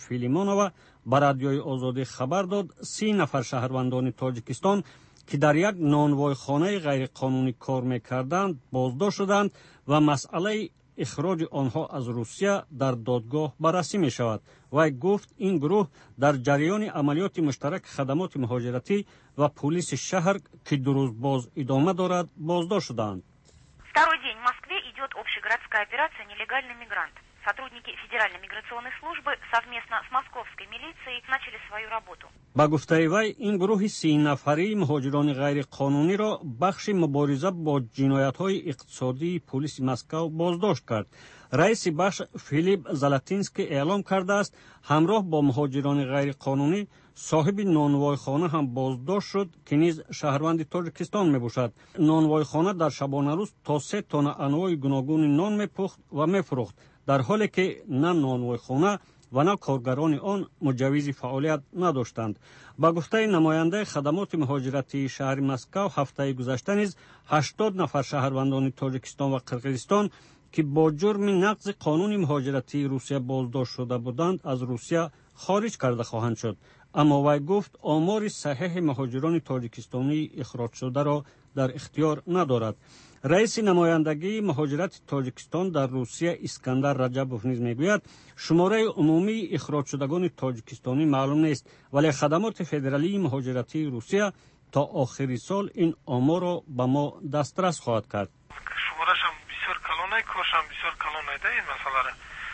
расонава ба радиои озодӣ хабар дод سی нафар шаҳрвандони тоҷикистон ки дар як нонвойхонаи ғайриқонунӣ кор мекарданд боздошт шуданд ва масъалаи ихроҷи онҳо аз русия дар додгоҳ баррасӣ мешавад. вай гуфт ин гурӯҳ дар ҷараёни амалиёти муштараки хадамоти муҳоҷиратӣ ва полиси шаҳр ки ду рӯз боз идома дорад боздошт шуданд. Второй день в Москве идет общегородская операция «Нелегальный мигрант». Сотрудники Федеральной миграционной службы совместно с московской милицией начали свою работу. ба гуфтаи вай ин гурӯҳи си нафарии муҳоҷирони ғайриқонуниро бахши мубориза бо ҷиноятҳои иқтисодии полиси Москав боздошт кард. раиси бахш Филипп Залатинский эълон кардааст ҳамроҳ бо муҳоҷирони ғайриқонунӣ соҳиби нонвойхона ҳам боздошт шуд ки низ шаҳрванди Тоҷикистон мебошад. нонвойхона дар шабонарӯз то се тонна анвои гуногуни нон мепухт ва мефурӯхт, дар ҳоле ки на нонвойхона ва на коргарони он муҷаввизи фаъолият надоштанд. ба гуфтаи намояндаи хадамоти муҳоҷиратии шаҳри Москав ҳафтаи гузашта низ ҳаштод нафар шаҳрвандони Тоҷикистон ва Қирғизистон ки бо ҷурми нақзи қонуни муҳоҷиратии Русия боздошт шуда буданд аз Русия хориҷ карда хоҳанд шуд. аммо вай гуфт омори саҳеҳи муҳоҷирони тоҷикистонии ихроҷшударо дар ихтиёр надорад. раиси намояндагии муҳоҷирати Тоҷикистон дар Русия Искандар Раҷабов низ мегӯяд шумораи умумии ихроҷшудагони тоҷикистонӣ маълум нест, вале хадамоти федералии муҳоҷиратии Русия то охири сол ин оморро ба мо дастрас хоҳад кард. шуморашам бисёр калонай кошам бисёр калонай да ин масъалара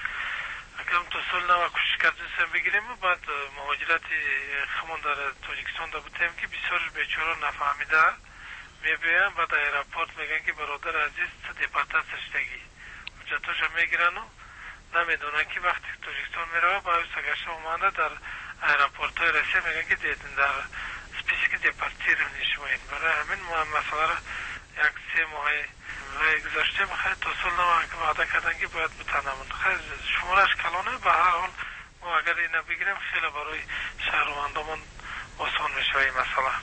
агам то сол нава кӯшиш кардем бигирем баъд муҳоҷирати хамон дар Тоҷикистон да будем ки бисёр бечора нафаҳмида мебиям баъд аэропорт мегӯян ки бародар азиз депортация шудагӣ ҳуҷҷатоша мегирану намедонанд ки вақте Тоҷикистон мерава ба сагашта оманда дар аэропортҳои Россия мегӯян ки дар списоки депортированӣ шумоед. барои ҳамин масъаларо як се моҳи вай гузаштем хай то сол нава ваъда кардан ки бояд бутанамон хай шумораш калоне. ба ҳар ҳол мо агар ина бигирем хеле барои шаҳрвандомон осон мешавад ин масъала.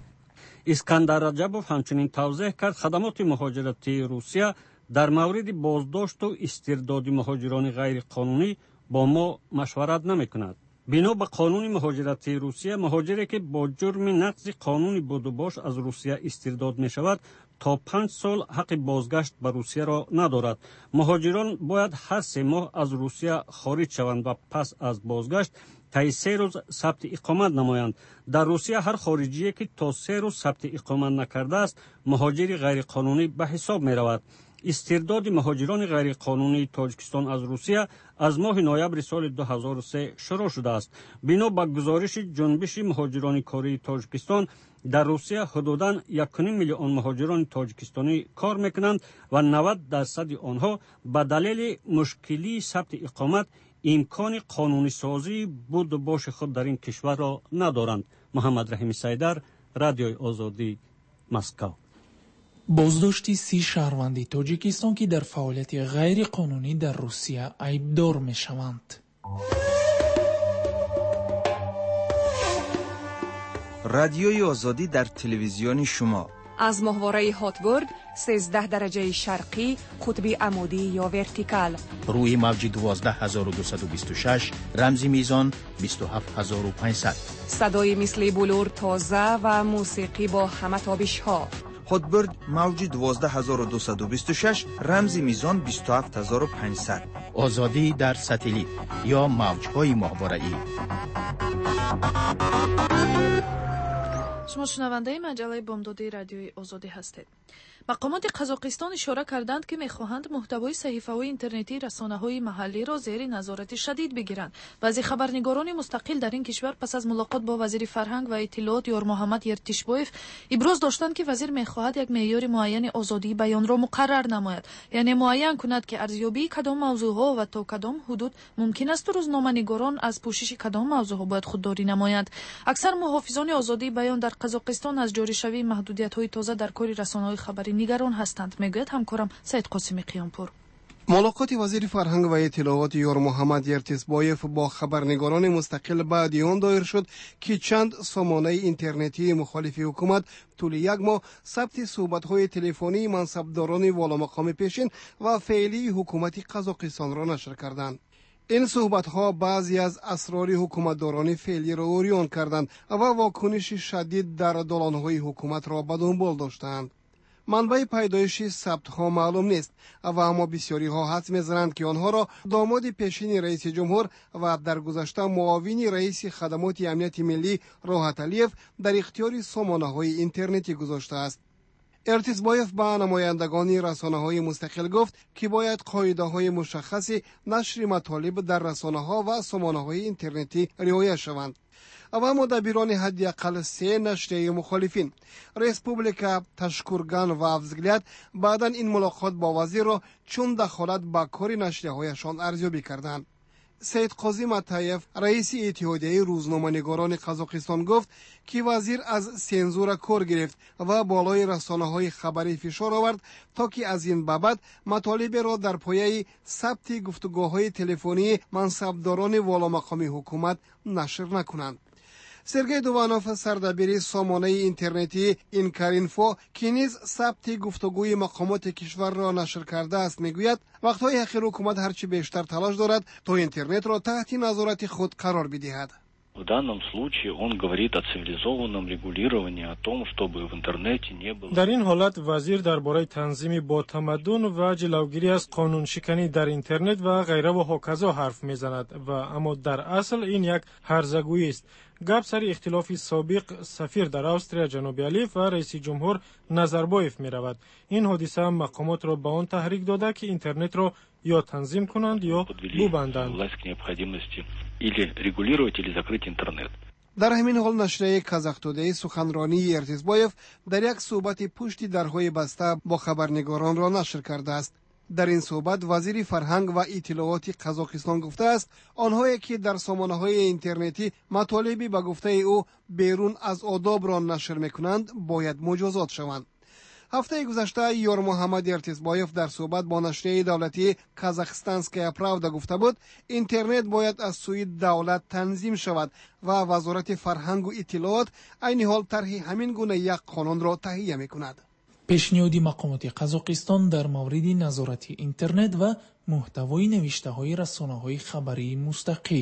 искандар раҷабов ҳамчунин тавзеҳ кард хадамоти муҳоҷиратии Русия дар мавриди боздошту истирдоди муҳоҷирони ғайриқонунӣ бо мо машварат намекунад. бино ба қонуни муҳоҷиратии Русия муҳоҷире ки бо ҷурми нақзи қонуни будубош аз Русия истирдод мешавад то панҷ сол ҳаққи бозгашт ба Русияро надорад. муҳоҷирон бояд ҳар се моҳ аз Русия хориҷ шаванд ва пас аз бозгашт таи се рӯз сабти иқомат намоянд. дар Русия ҳар хориҷие ки то се рӯз сабти иқомат накардааст муҳоҷири ғайриқонунӣ ба ҳисоб меравад. истирдоди муҳоҷирони ғайриқонунии Тоҷикистон аз Русия аз моҳи ноябри соли ду ҳазору се шурӯъ шудааст. бино ба гузориши ҷунбиши муҳоҷирони кории Тоҷикистон дар Русия ҳудудан як و نیم миллион муҳоҷирони тоҷикистонӣ кор мекунанд ва навад дарсади онҳо ба далели мушкилии сабти иқомат имкони қонунисозии буду боши худ дар ин кишварро надоранд. муҳаммад раҳими сайдар, радиои озодӣ, Москав. боздошти си шаҳрванди Тоҷикистон ки дар фаъолияти ғайриқонунӣ дар Русия айбдор мешаванд. радиои озодӣ дар телевизиони шумо аз моҳвораи ҳотбурд сенздаҳ дараҷаи шарқӣ қутби амудӣ ё вертикал, рӯи мавҷи дувоздаҳ ҳазору дусаду бисту шаш, рамзи мизон бисту ҳафт ҳазору панҷсад, садои мисли булур тоза ва мусиқӣ бо ҳама табишҳо. ҳотбурд мавҷи дувоздаҳ ҳазору дусаду бисту шаш, рамзи мизон бисту ҳафт ҳазору панҷсад. озодӣ дар сателит ё мавҷҳои моҳвораӣ. шумо шунавандаи маҷалаи бомдодии радиои озодӣ ҳастед. мақомоти қазоқистон ишора карданд ки мехоҳанд муҳтавои саҳифаҳои интернетии расонаҳои маҳаллиро зери назорати шадид бигиранд. баъзе хабарнигорони мустақил дар ин кишвар пас аз мулоқот бо вазири фарҳанг ва иттилоот ёр муҳаммад ертишбоев иброз доштанд ки вазир мехоҳад як меъёри муайяни озодии баёнро муқаррар намояд, яъне муайян кунад ки арзёбии кадом мавзӯъҳо ва то кадом ҳудуд мумкин асту рӯзноманигорон аз пӯшиши кадом мавзӯъҳо бояд худдорӣ намоянд. аксар муҳофизони озодии баён дар қазоқистон аз ҷоришавии маҳдудиятҳои тоза дар кори расонаҳои хабарӣ нигарон ҳастанд, мегӯяд ҳамкорам Саид Қосими Қиёнпур. мулоқоти вазири фарҳанг ва иттилоот ёр муҳаммад ертисбоев бо хабарнигорони мустақил баъди он доир шуд ки чанд сомонаи интернетии мухолифи ҳукумат тӯли як моҳ сабти суҳбатҳои телефонии мансабдорони воломақоми пешин ва феълии ҳукумати қазоқистонро нашр карданд. این صحبت‌ها بعضی از اسرار حکومتداران فعلی را عریان کردند و واکنش شدید در دالان‌های حکومت را به دنبال داشتند. منبع پیدایش ثبت‌ها معلوم نیست و اما بسیاری‌ها حدس می‌زنند که آنها را داماد پیشین رئیس جمهور و در گذشته معاون رئیس خدمات امنیت ملی راحت علیف در اختیار سامانه‌های اینترنتی گذاشته است. ارتیزبایف به نمایندگان رسانه‌های مستقل گفت که باید قاعده‌های مشخصی نشر مطالب در رسانه‌ها و سامانه‌های اینترنتی رعایت شوند. و مدبران حداقل سه نشریه مخالفین ریسپوبلیکا، تشکرگان و افزگلیت بعدا این ملاقات با وزیر را چون دخالت به کار نشریه‌هایشان ارزیابی کردند. سید قاضی مطیف رئیس اتحادیه روزنامه‌نگاران قزاقستان گفت که وزیر از سنزور کار گرفت و بالای رسانه‌های خبری فشار آورد تا که از این بابت مطالب را در پایه ثبت گفتگوهای تلفنی منصبداران والامقام حکومت نشر نکنند. سرگئی دوانوف سردبیر سامانه اینترنتی اینکارینفو که نیز ثبت گفتگوی مقامات کشور را نشر کرده است میگوید وقتهای اخیر حکومت هرچی بیشتر تلاش دارد تا اینترنت را تحت نظارت خود قرار بدهد. В данном случае он говорит о цивилизованном регулировании, о том, чтобы в интернете не было. در این حالت وزیر درباره تنظیم با تمدن و جلوگیری از قانون شکنی در اینترنت و غیره و هکذا حرف میزند و اما در اصل این یک هرزگویی است. گپ سر اختلاف سابق سفیر در استرالیا جنوبی علیف و رئیس جمهور نظربایف می رود. این حادثه مقامات را به آن تحریک داده که اینترنت را یا تنظیم کنند یا ببندند. در همین حال نشریه کازاخ تودی سخنرانی ارتیزبایف در یک صحبت پشت درهای بسته با خبرنگاران را نشر کرده است. در این صحبت وزیر فرهنگ و اطلاعات قزاقستان گفته است آنهایی که در سامانه‌های اینترنتی مطالبی به گفته او بیرون از آداب را نشر می‌کنند باید مجازات شوند. هفته گذشته یار محمد ارتیزبایف در صحبت با نشریه دولتی کازاخستانسکایا پراودا گفته بود اینترنت باید از سوی دولت تنظیم شود و وزارت فرهنگ و اطلاعات عین حال طرح همین گونه یک قانون را تهیه می‌کند. пешниҳоди мақомоти қазоқистон дар мавриди назорати интернет ва муҳтавои навиштаҳои расонаҳои хабарии мустақил.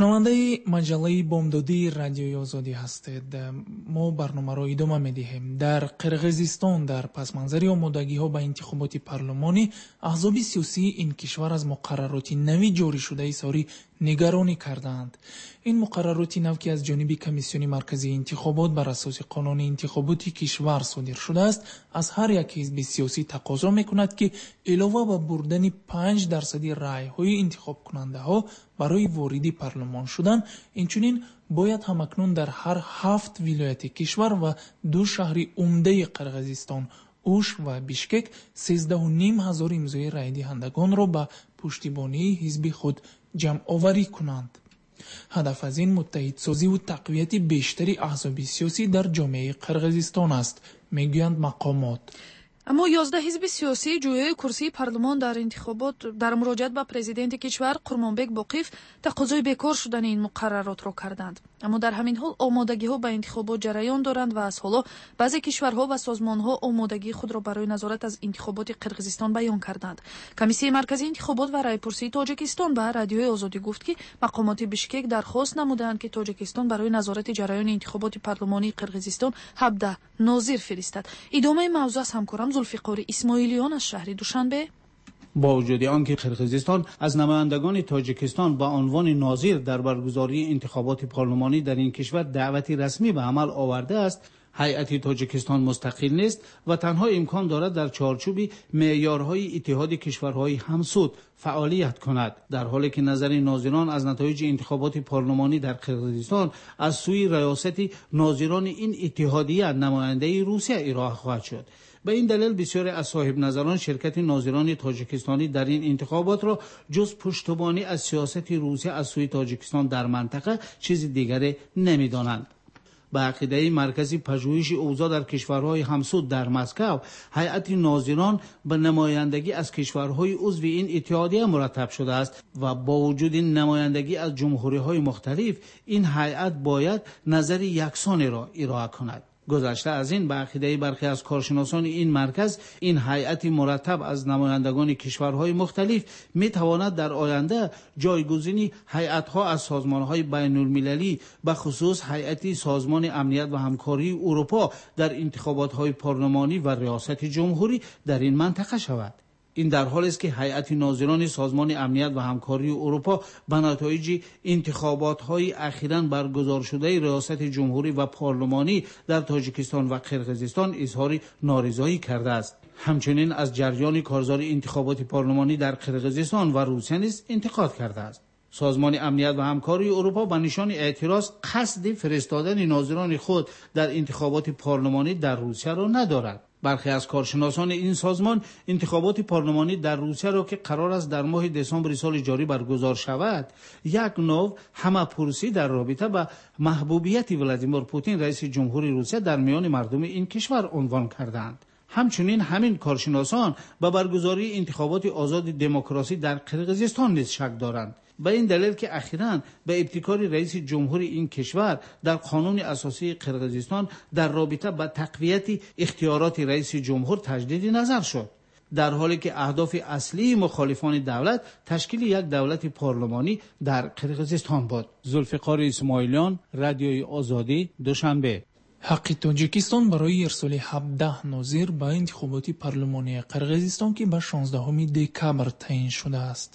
шунавандаи маҷаллаи бомдодии радиои озодӣ ҳастед. мо барномаро идома медиҳем. дар қирғизистон дар пасманзари омодагиҳо ба интихоботи парлумонӣ аҳзоби сиёсии ин кишвар аз муқаррароти нави ҷоришуда изҳори нигаронӣ кардаанд. ин муқаррароти нав ки аз ҷониби комиссиони марказии интихобот бар асоси қонуни интихоботи кишвар содир шудааст, аз ҳар як ҳизби сиёсӣ тақозо мекунад ки илова ба бурдани панҷ дарсади раъйҳои интихобкунандаҳо барои вориди парлумон шудан, инчунин бояд ҳамакнун дар ҳар ҳафт вилояти кишвар ва ду шаҳри умдаи Қирғизистон Уш ва Бишкек сездаҳу ним ҳазор имзои райдиҳандагонро ба пуштибонии ҳизби худ ҷамъоварӣ кунанд. ҳадаф аз ин муттаҳидсозиву тақвияти бештари аҳзоби сиёсӣ дар ҷомеаи Қирғизистон аст, мегӯянд мақомот. аммо ёздаҳ ҳизби сиёсӣ ҷӯёи курсии парлумон дар интихобот дар муроҷиат ба президенти кишвар Қурмонбек Боқиев тақозои бекор шудани ин муқарраротро карданд. аммо дар ҳамин ҳол омодагиҳо ба интихобот ҷараён доранд ва аз ҳоло баъзе кишварҳо ва созмонҳо омодагии худро барои назорат аз интихоботи Қирғизистон баён карданд. Комиссияи марказии интихобот ва райпурсии Тоҷикистон ба радиои Озодӣ гуфт ки мақомоти Бишкек дархост намуданд ки Тоҷикистон барои назорати ҷараёни интихоботи парлумонии Қирғизистон ҳабда нозир фиристад. идомаи мавзӯъ аз ҳамкорам зулфиқори исмоилиён аз шаҳри Душанбе. با وجود آنکه قرقیزستان از نمایندگان تاجیکستان با عنوان ناظر در برگزاری انتخابات پارلمانی در این کشور دعوتی رسمی به عمل آورده است، هیئت تاجیکستان مستقل نیست و تنها امکان دارد در چارچوب معیارهای اتحاد کشورهای همسود فعالیت کند، در حالی که نظر ناظران از نتایج انتخابات پارلمانی در قرقیزستان از سوی ریاست ناظران این اتحادیه نماینده روسیه ارائه خواهد شد. به این دلیل بسیاری از صاحب نظران شرکت ناظران تاجیکستانی در این انتخابات را جز پشتیبانی از سیاست روسیه از سوی تاجیکستان در منطقه چیز دیگری نمی‌دانند. به عقیده مرکز پژوهش اوضاع در کشورهای همسود در مسکو، هیئت ناظران به نمایندگی از کشورهای عضو این اتحادیه مرتب شده است و با وجود این نمایندگی از جمهوری‌های مختلف، این هیئت باید نظر یکسانی را ارائه کند. گذشته از این به عقیده برخی از کارشناسان این مرکز، این هیئت مرتب از نمایندگان کشورهای مختلف می تواند در آینده جایگزینی هیئت‌ها از سازمان‌های بین‌المللی به خصوص هیئت سازمان امنیت و همکاری اروپا در انتخابات‌های پارلمانی و ریاست جمهوری در این منطقه شود. این در حالی است که هیئت ناظران سازمان امنیت و همکاری اروپا به نتایج انتخابات‌های اخیراً برگزار شده ریاست جمهوری و پارلمانی در تاجیکستان و قرقیزستان اظهار نارضایی کرده است. همچنین از جریان کارزار انتخابات پارلمانی در قرقیزستان و روسیه نیز انتقاد کرده است. سازمان امنیت و همکاری اروپا به نشان اعتراض قصد فرستادن ناظران خود در انتخابات پارلمانی در روسیه را ندارد. برخی از کارشناسان این سازمان انتخابات پارلمانی در روسیه را که قرار است در ماه دسامبر سال جاری برگزار شود، یک نوع همه‌پرسی در رابطه با محبوبیت ولادیمیر پوتین رئیس جمهوری روسیه در میان مردم این کشور عنوان کردند. همچنین همین کارشناسان به برگزاری انتخابات آزاد دموکراسی در قرقیزستان نیز شک دارند. به این دلیل که اخیراً به ابتکار رئیس جمهوری این کشور در قانون اساسی قرقیزستان در رابطه با تقویت اختیارات رئیس جمهور تجدید نظر شد، در حالی که اهداف اصلی مخالفان دولت تشکیل یک دولت پارلمانی در قرقیزستان بود. ذوالفقار اسماعیلیان، رادیوی آزادی، دوشنبه. ҳаққи тоҷикистон барои ирсоли ҳабдаҳ нозир ба интихоботи парлумонии қирғизистон ки ба шонздаҳуми декабр таъин шудааст.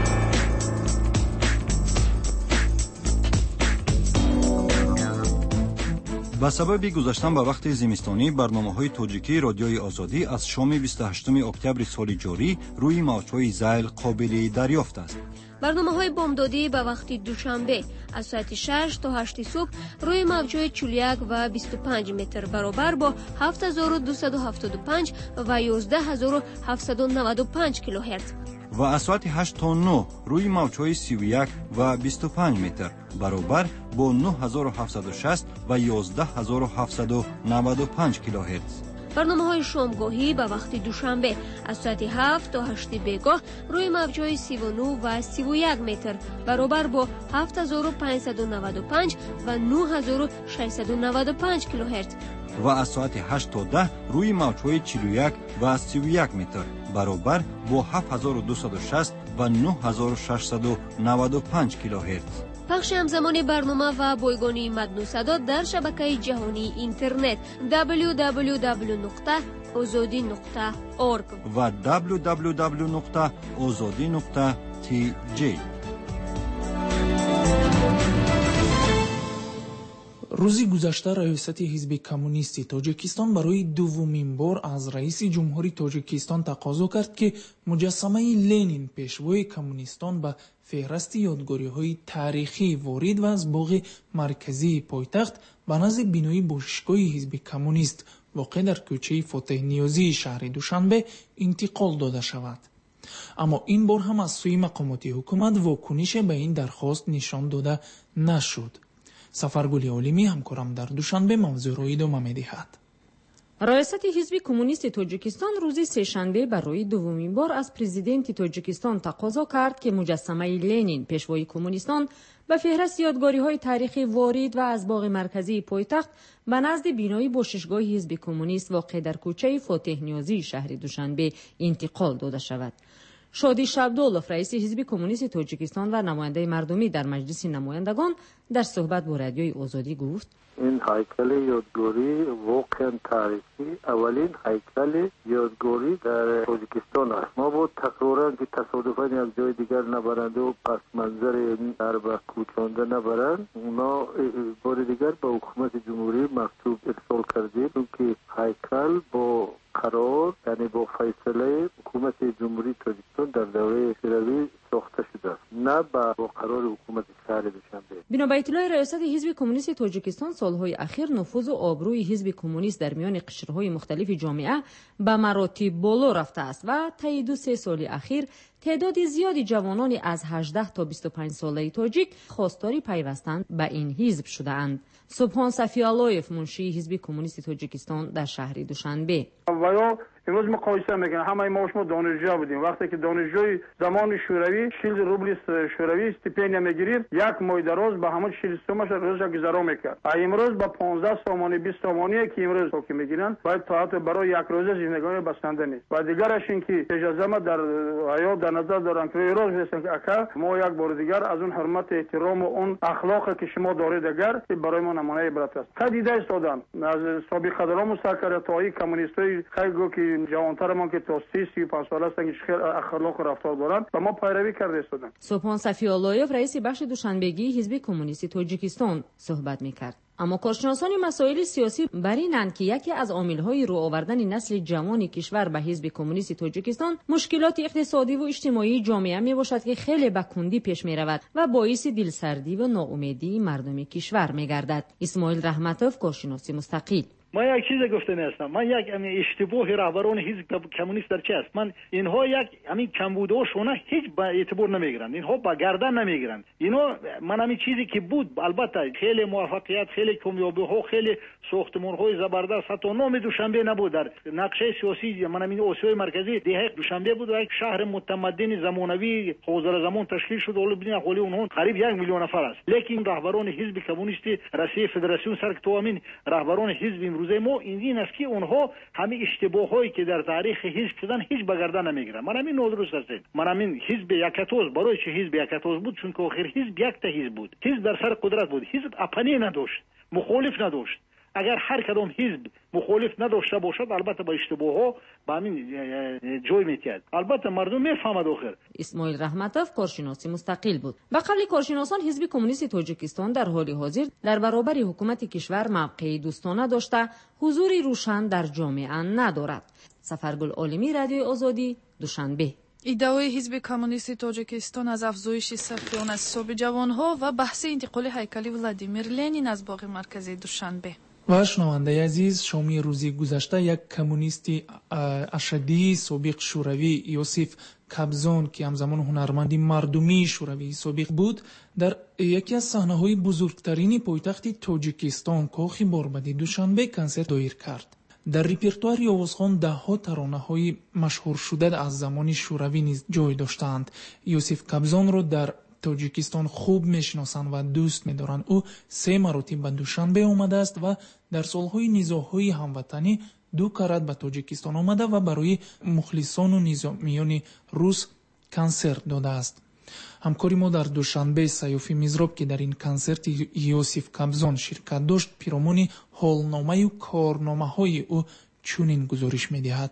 ба сабаби гузаштан ба вақти зимистонӣ барномаҳои тоҷикии радиои озодӣ аз шоми бисту ҳаштуми октябри соли ҷорӣ рӯи мавҷҳои зайл қобили дарёфт аст. барномаҳои бомдодӣ ба вақти душанбе аз соати шаш то ҳашти субҳ рӯи мавҷҳои чӯл як ва бисту панҷ метр баробар бо ҳафт ҳазору дусаду ҳафтоду панҷ ва ёздаҳ ҳазору ҳафтсаду наваду панҷ килоҳерц ва аз соати ҳашт то нӯҳ рӯи мавҷҳои сиву як ва бисту панҷ метр баробар бо нӯҳ ҳазору ҳафтсаду шаст ва ёздаҳ ҳазору ҳафтсаду наваду панҷ килоҳерц. барномаҳои шомгоҳӣ ба вақти душанбе аз соати ҳафт то ҳашти бегоҳ рӯи мавҷҳои сиву нӯҳ ва сиву як метр баробар бо ҳафт ҳазору панҷсаду наваду панҷ ва нӯҳ ҳазору шашсаду наваду панҷ килоҳерц ва аз соати ҳашт то даҳ рӯи мавҷҳои чилу як ва сиву як метр баробар бо ҳафт ҳазору дусаду шаст ва нӯҳ ҳазору шашсаду наваду панҷ килоҳерц. پخش همزمان برنامه و بایگانی متن و صدا در شبکه جهانی اینترنت دبلیو دبلیو دبلیو نقطه آزادی نقطه اورگ و دبلیو دبلیو دبلیو نقطه آزادی نقطه تی جی. روزی گذشته ریاست حزب کمونیستی تاجیکستان برای دومین بار از رئیس جمهوری تاجیکستان تقاضا کرد که مجسمه لنین پیشوای کمونیستان به فهرست یادگاری‌های تاریخی وارد و از باغ مرکزی پایتخت به نزد بینای باشگاه حزب کمونیست واقع در کوچه فاتح نیازی شهر دوشنبه انتقال داده شود. اما این بار هم از سوی مقامات حکومت واکنش به این درخواست نشان داده نشد. سفرگل عالمی همکارم در دوشنبه موضوع را ادامه می‌دهد. ریاست حزب کمونیست تاجیکستان روز سه‌شنبه برای دومین بار از پرزیدنت تاجیکستان تقاضا کرد که مجسمه لنین پیشوای کمونیستان به فهرست یادگاری‌های تاریخی وارد و از باغ مرکزی پایتخت به نزد بینای باشگاه حزب کمونیست واقع در کوچه فاتح نیازی شهر دوشنبه انتقال داده شود. شادی شبدولوف رئیس حزب کمونیست تاجیکستان و نماینده مردمی در مجلس نمایندگان در صحبت با رادیوی آزادی گفت: این هیکل یادگاری واقعا تاریخی اولین هیکل یادگاری در تاجیکستان است. ما بود تقریبا که تصادفاً یک جای دیگر نبرند و پس منظر در به کوچانده نبرند، اونا بار دیگر به حکومت جمهوری مکتوب ارسال کردیم که هیکل با قرار یعنی با فیصله حکومت جمهوری تاجیکستان در دوره شوروی ساخته شده است، نه با قرار حکومت شهر دوشنبه. بنا به اطلاع ریاست حزب کمونیست تاجیکستان، سالهای اخیر نفوذ و آبروی حزب کمونیست در میان قشرهای مختلف جامعه به مراتب بالا رفته است و طی دو سه سال اخیر تعداد زیادی جوانان از هجده تا بیست و پنج ساله تاجیک خواستار پیوستن به این حزب شده اند. سبحان صفی‌الله‌یف منشی حزب کمونیست تاجیکستان در شهر دوشنبه: و یا امروز مقایسه میکنه همه ما شما دانشجو بودیم، وقتی که دانشجوی زمان شوروی شیل روبل شوروی استیپندیا میگیرید یک ماه دراز به همون شیل سومش روز گذرا میکرد. امروز با پانزده سومانی بیست سومانی که امروز حکم میگیرن باید تاعت برای یک روزه زندگی بسنده نیست. و دیگرش این که اجازه ما در حیات در نظر دارن که روز هستن که اکا ما یک بار دیگر از اون حرمت احترام و اون اخلاقی که شما دارید اگر برای ما نمونه عبرت است. قدیده استادن از سابق قدرام مسکر تایی کمونیستای خیلی که جوانتر ما که تا سی سی و پنج سال هستن که خیلی اخلاق و رفتار دارن و ما پیروی کرده استادن. سبحان صفی‌الله‌یف رئیس بخش دوشنبگی حزب کمونیست تاجیکستان صحبت میکرد. اما کارشناسان مسائل سیاسی بر اینند که یکی از عامل‌های رو آوردن نسل جوان کشور به حزب کمونیست تاجیکستان مشکلات اقتصادی و اجتماعی جامعه میباشد که خیلی به کندی پیش میرود و باعث دلسردی و ناامیدی مردم کشور میگردد. اسماعیل رحمتوف، کارشناس مستقل: من یک چیز گفته نیستم، من یک اشتباه رهبران حزب کمونیست در چی است؟ من اینها یک همین کمبودهاشونه هیچ به اعتبار نمیگیرند، اینها به گردن نمیگیرند. اینا من همین چیزی که بود البته خیلی موفقیت، خیلی کامیابی ها، خیلی ساختمان های زبردست، حتی نام دوشنبه نبود در نقشه سیاسی. من همین آسیای مرکزی دهه دوشنبه بود و یک شهر متمدن زمانوی حاضر زمان تشکیل شد. اول ببینید اهالی اونها قریب یک میلیون نفر است. لیکن رهبران حزب کمونیست رئیس فدراسیون سرک تو همین رهبران حزب امروزه ما این است که اونها همه اشتباهایی که در تاریخ حزب شدن هیچ به گردن نمیگیرن. من همین نادرست هستم. من همین حزب یکتاز برای چه حزب یکتاز بود؟ چون که آخر حزب یک تا حزب بود، حزب در سر قدرت بود، حزب اپنی نداشت، مخالف نداشت. اگر هر کدام حزب مخالف نداشته باشد البته با اشتباه ها به همین جای میتید، البته مردم میفهمد. آخر اسماعیل رحمتوف کارشناس مستقل بود. به قبل کارشناسان حزب کمونیست تاجیکستان در حال حاضر در برابر حکومت کشور موقعی دوستانه داشته حضوری روشن در جامعه ندارد. سفرگل عالمی، رادیوی آزادی، دوشنبه. ایده‌های حزب کمونیست تاجیکستان از افزایش صف نصاب جوانها و بحث انتقال هیکل ولادیمیر لنین از باغ مرکزی دوشنبه. و شنونده عزیز، شامی روزی گذشته یک کمونیست اشدی سابق شوروی یوسف کابزون که همزمان هنرمند مردمی شوروی سابق بود در یکی از صحنه‌های بزرگترین پایتخت تاجیکستان کاخ باربدی دوشنبه کنسرت دایر کرد. در ریپرتوار آوازخوان ده ها ترانه‌های مشهور شده از زمان شوروی نیز جای داشتند. یوسف کابزون را در تاجیکستان خوب میشناسند و دوست می‌دارند. او سه مراتب به دوشنبه آمده است و در سالهای نزاع‌های هموطنی دو کرات به تاجیکستان آمده و برای مخلصان و نظامیان روس کنسرت داده است. ҳамкори мо дар душанбе сайёфи мизроб ки дар ин консерти Иосиф Кобзон ширкат дошт пиромони ҳолномаю корномаҳои ӯ чунин гузориш медиҳад.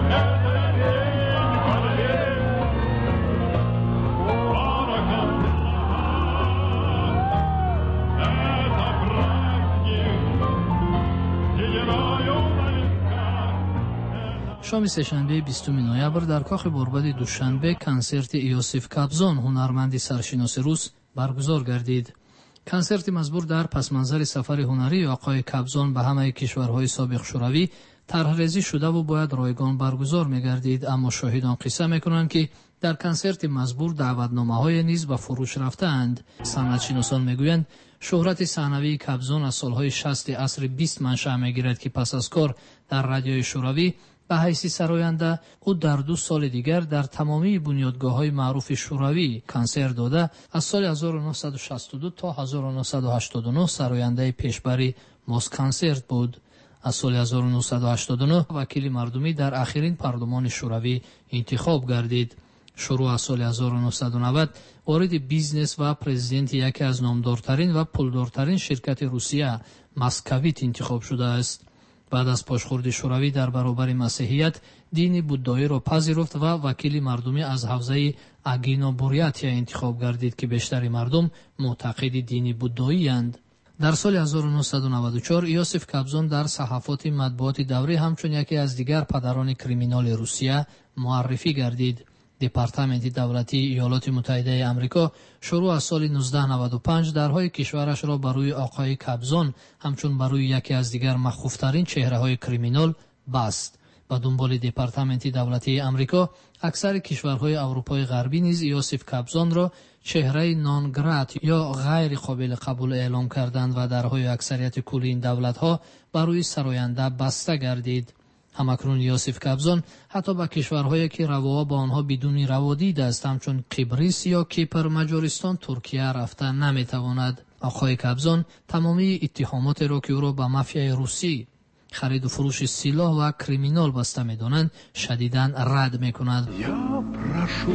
шоми сешанбе бистуми ноябр дар кохи борбади душанбе консерти Иосиф Кобзон ҳунарманди саршиноси рус баргузор гардид. консерти мазбур дар пасманзари сафари ҳунарии оқои Кобзон ба ҳамаи кишварҳои собиқ шӯравӣ тарҳрезӣ шудаву бояд ройгон баргузор мегардид, аммо шоҳидон қисса мекунанд ки дар консерти мазбур даъватномаҳое низ ба фурӯш рафтаанд. санъатшиносон мегӯянд шӯҳрати саҳнавии Кобзон аз солҳои шасти асри бист маншаъ мегирад ки пас аз кор дар радиои шӯравӣ ба ҳайси сароянда ӯ дар ду соли дигар дар тамомии бунёдгоҳҳои маъруфи шӯравӣ консерт дода аз соли ҳазору нуҳсаду шасту ду то ҳазору нуҳсаду ҳаштоду нӯҳ сарояндаи пешбари Москонсерт буд. аз соли ҳазору нуҳсаду ҳаштоду нӯҳ вакили мардумӣ дар ахирин парлумони шӯравӣ интихоб гардид. шуруъ аз соли ҳазору нуҳсаду навад вориди бизнес ва президенти яке аз номдортарин ва пулдортарин ширкати Русия Москавит интихоб шудааст. баъд аз пошхӯрди шӯравӣ дар баробари масеҳият дини буддоиро пазируфт ва вакили мардумӣ аз ҳавзаи Агино-Бурятия интихоб гардид ки бештари мардум муътақиди дини буддоиянд. дар соли ҳазору нуҳсаду наваду чор Иосиф Кобзон дар саҳафоти матбуоти даврӣ ҳамчун яке аз дигар падарони криминоли Русия муаррифӣ гардид. департаменти давлатии иёлоти муттаҳидаи амрико шуруъ аз соли нуздаҳ наваду панҷ дарҳои кишварашро ба рӯи оқои Кобзон ҳамчун ба рӯи яке аз дигар махуфтарин чеҳраҳои криминол баст. ба дунболи департаменти давлатии амрико аксари кишварҳои аврупои ғарбӣ низ Иосиф Кобзонро чеҳраи нон-грат ё ғайри қобили қабул эълом карданд ва дарҳои аксарияти кулли ин давлатҳо ба рӯи сароянда баста гардид. ҳамакнун Иосиф Кобзон ҳатто ба кишварҳое ки равоа ба онҳо бидуни раводид аст ҳамчун Қибрис ё Кипр, Маҷористон, Туркия рафта наметавонад. оқои Кобзон тамомии иттиҳомотеро ки ӯро ба мафияи русӣ хариду фурӯши силоҳ ва криминол баста медонанд шадидан рад мекунад. Я прошу,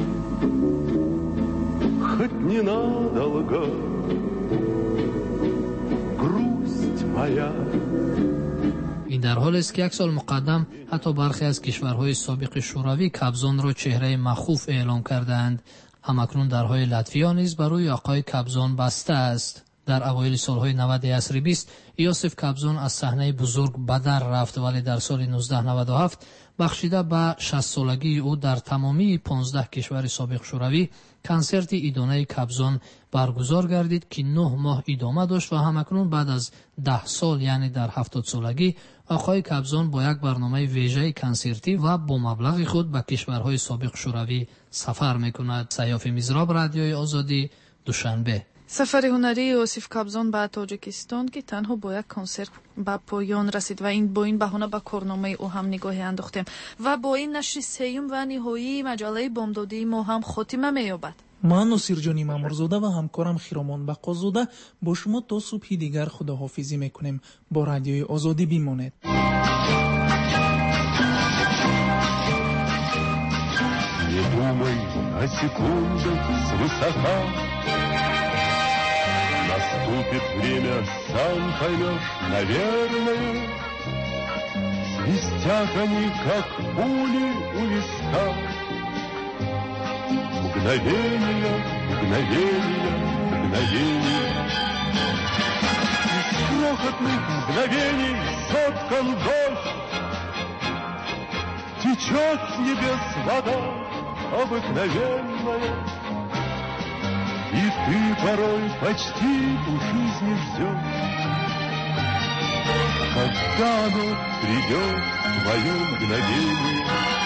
хоть ненадолго, грусть моя. ин дар ҳолест ки як сол муқаддам ҳатто бархе аз кишварҳои собиқи шӯравӣ Кобзонро чеҳраи махуф эълом кардаанд. ҳамакнун дарҳои Латвиё низ ба рӯи оқои Кобзон баста аст. дар авоили солҳои навади асри бист Иосиф Кобзон аз саҳнаи бузург ба дар рафт, вале дар соли нуздаҳ наваду ҳафт бахшида ба шастсолагии ӯ дар тамомии понздаҳ кишвари собиқ шӯравӣ консерти идонаи Кобзон баргузор гардид ки нӯҳ моҳ идома дошт ва ҳамакнун баъд аз даҳ сол яъне дар ҳафтодсолагӣ оқои Кобзон бо як барномаи вежаи консертӣ ва бо маблағи худ ба кишварҳои собиқ шӯравӣ сафар мекунад. Сайёфи Мизроб, Радиои Озодӣ, Душанбе. сафари ҳунарии Иосиф Кобзон ба Тоҷикистон ки танҳо бо як консерт ба поён расид ва ин бо ин баҳона ба корномаи ӯ ҳам нигоҳе андохтем ва бо ин нашри сеюм ва ниҳоии маҷаллаи бомдодии мо ҳам хотима меёбад. ман Носирҷони Мамурзода ва ҳамкорам Хиромон Баққозода бо шумо то субҳи дигар худоҳофизӣ мекунем. бо Радиои Озодӣ бимонед. Не думай о секундах свысока, наступит время, сам поймешь, наверное. Свистят они, как пули у виска. Мгновение, мгновение, мгновение. Из крохотных мгновений соткан дождь. Течет с небес вода обыкновенная. И ты порой почти у жизни ждешь, когда оно придет, твое мгновение.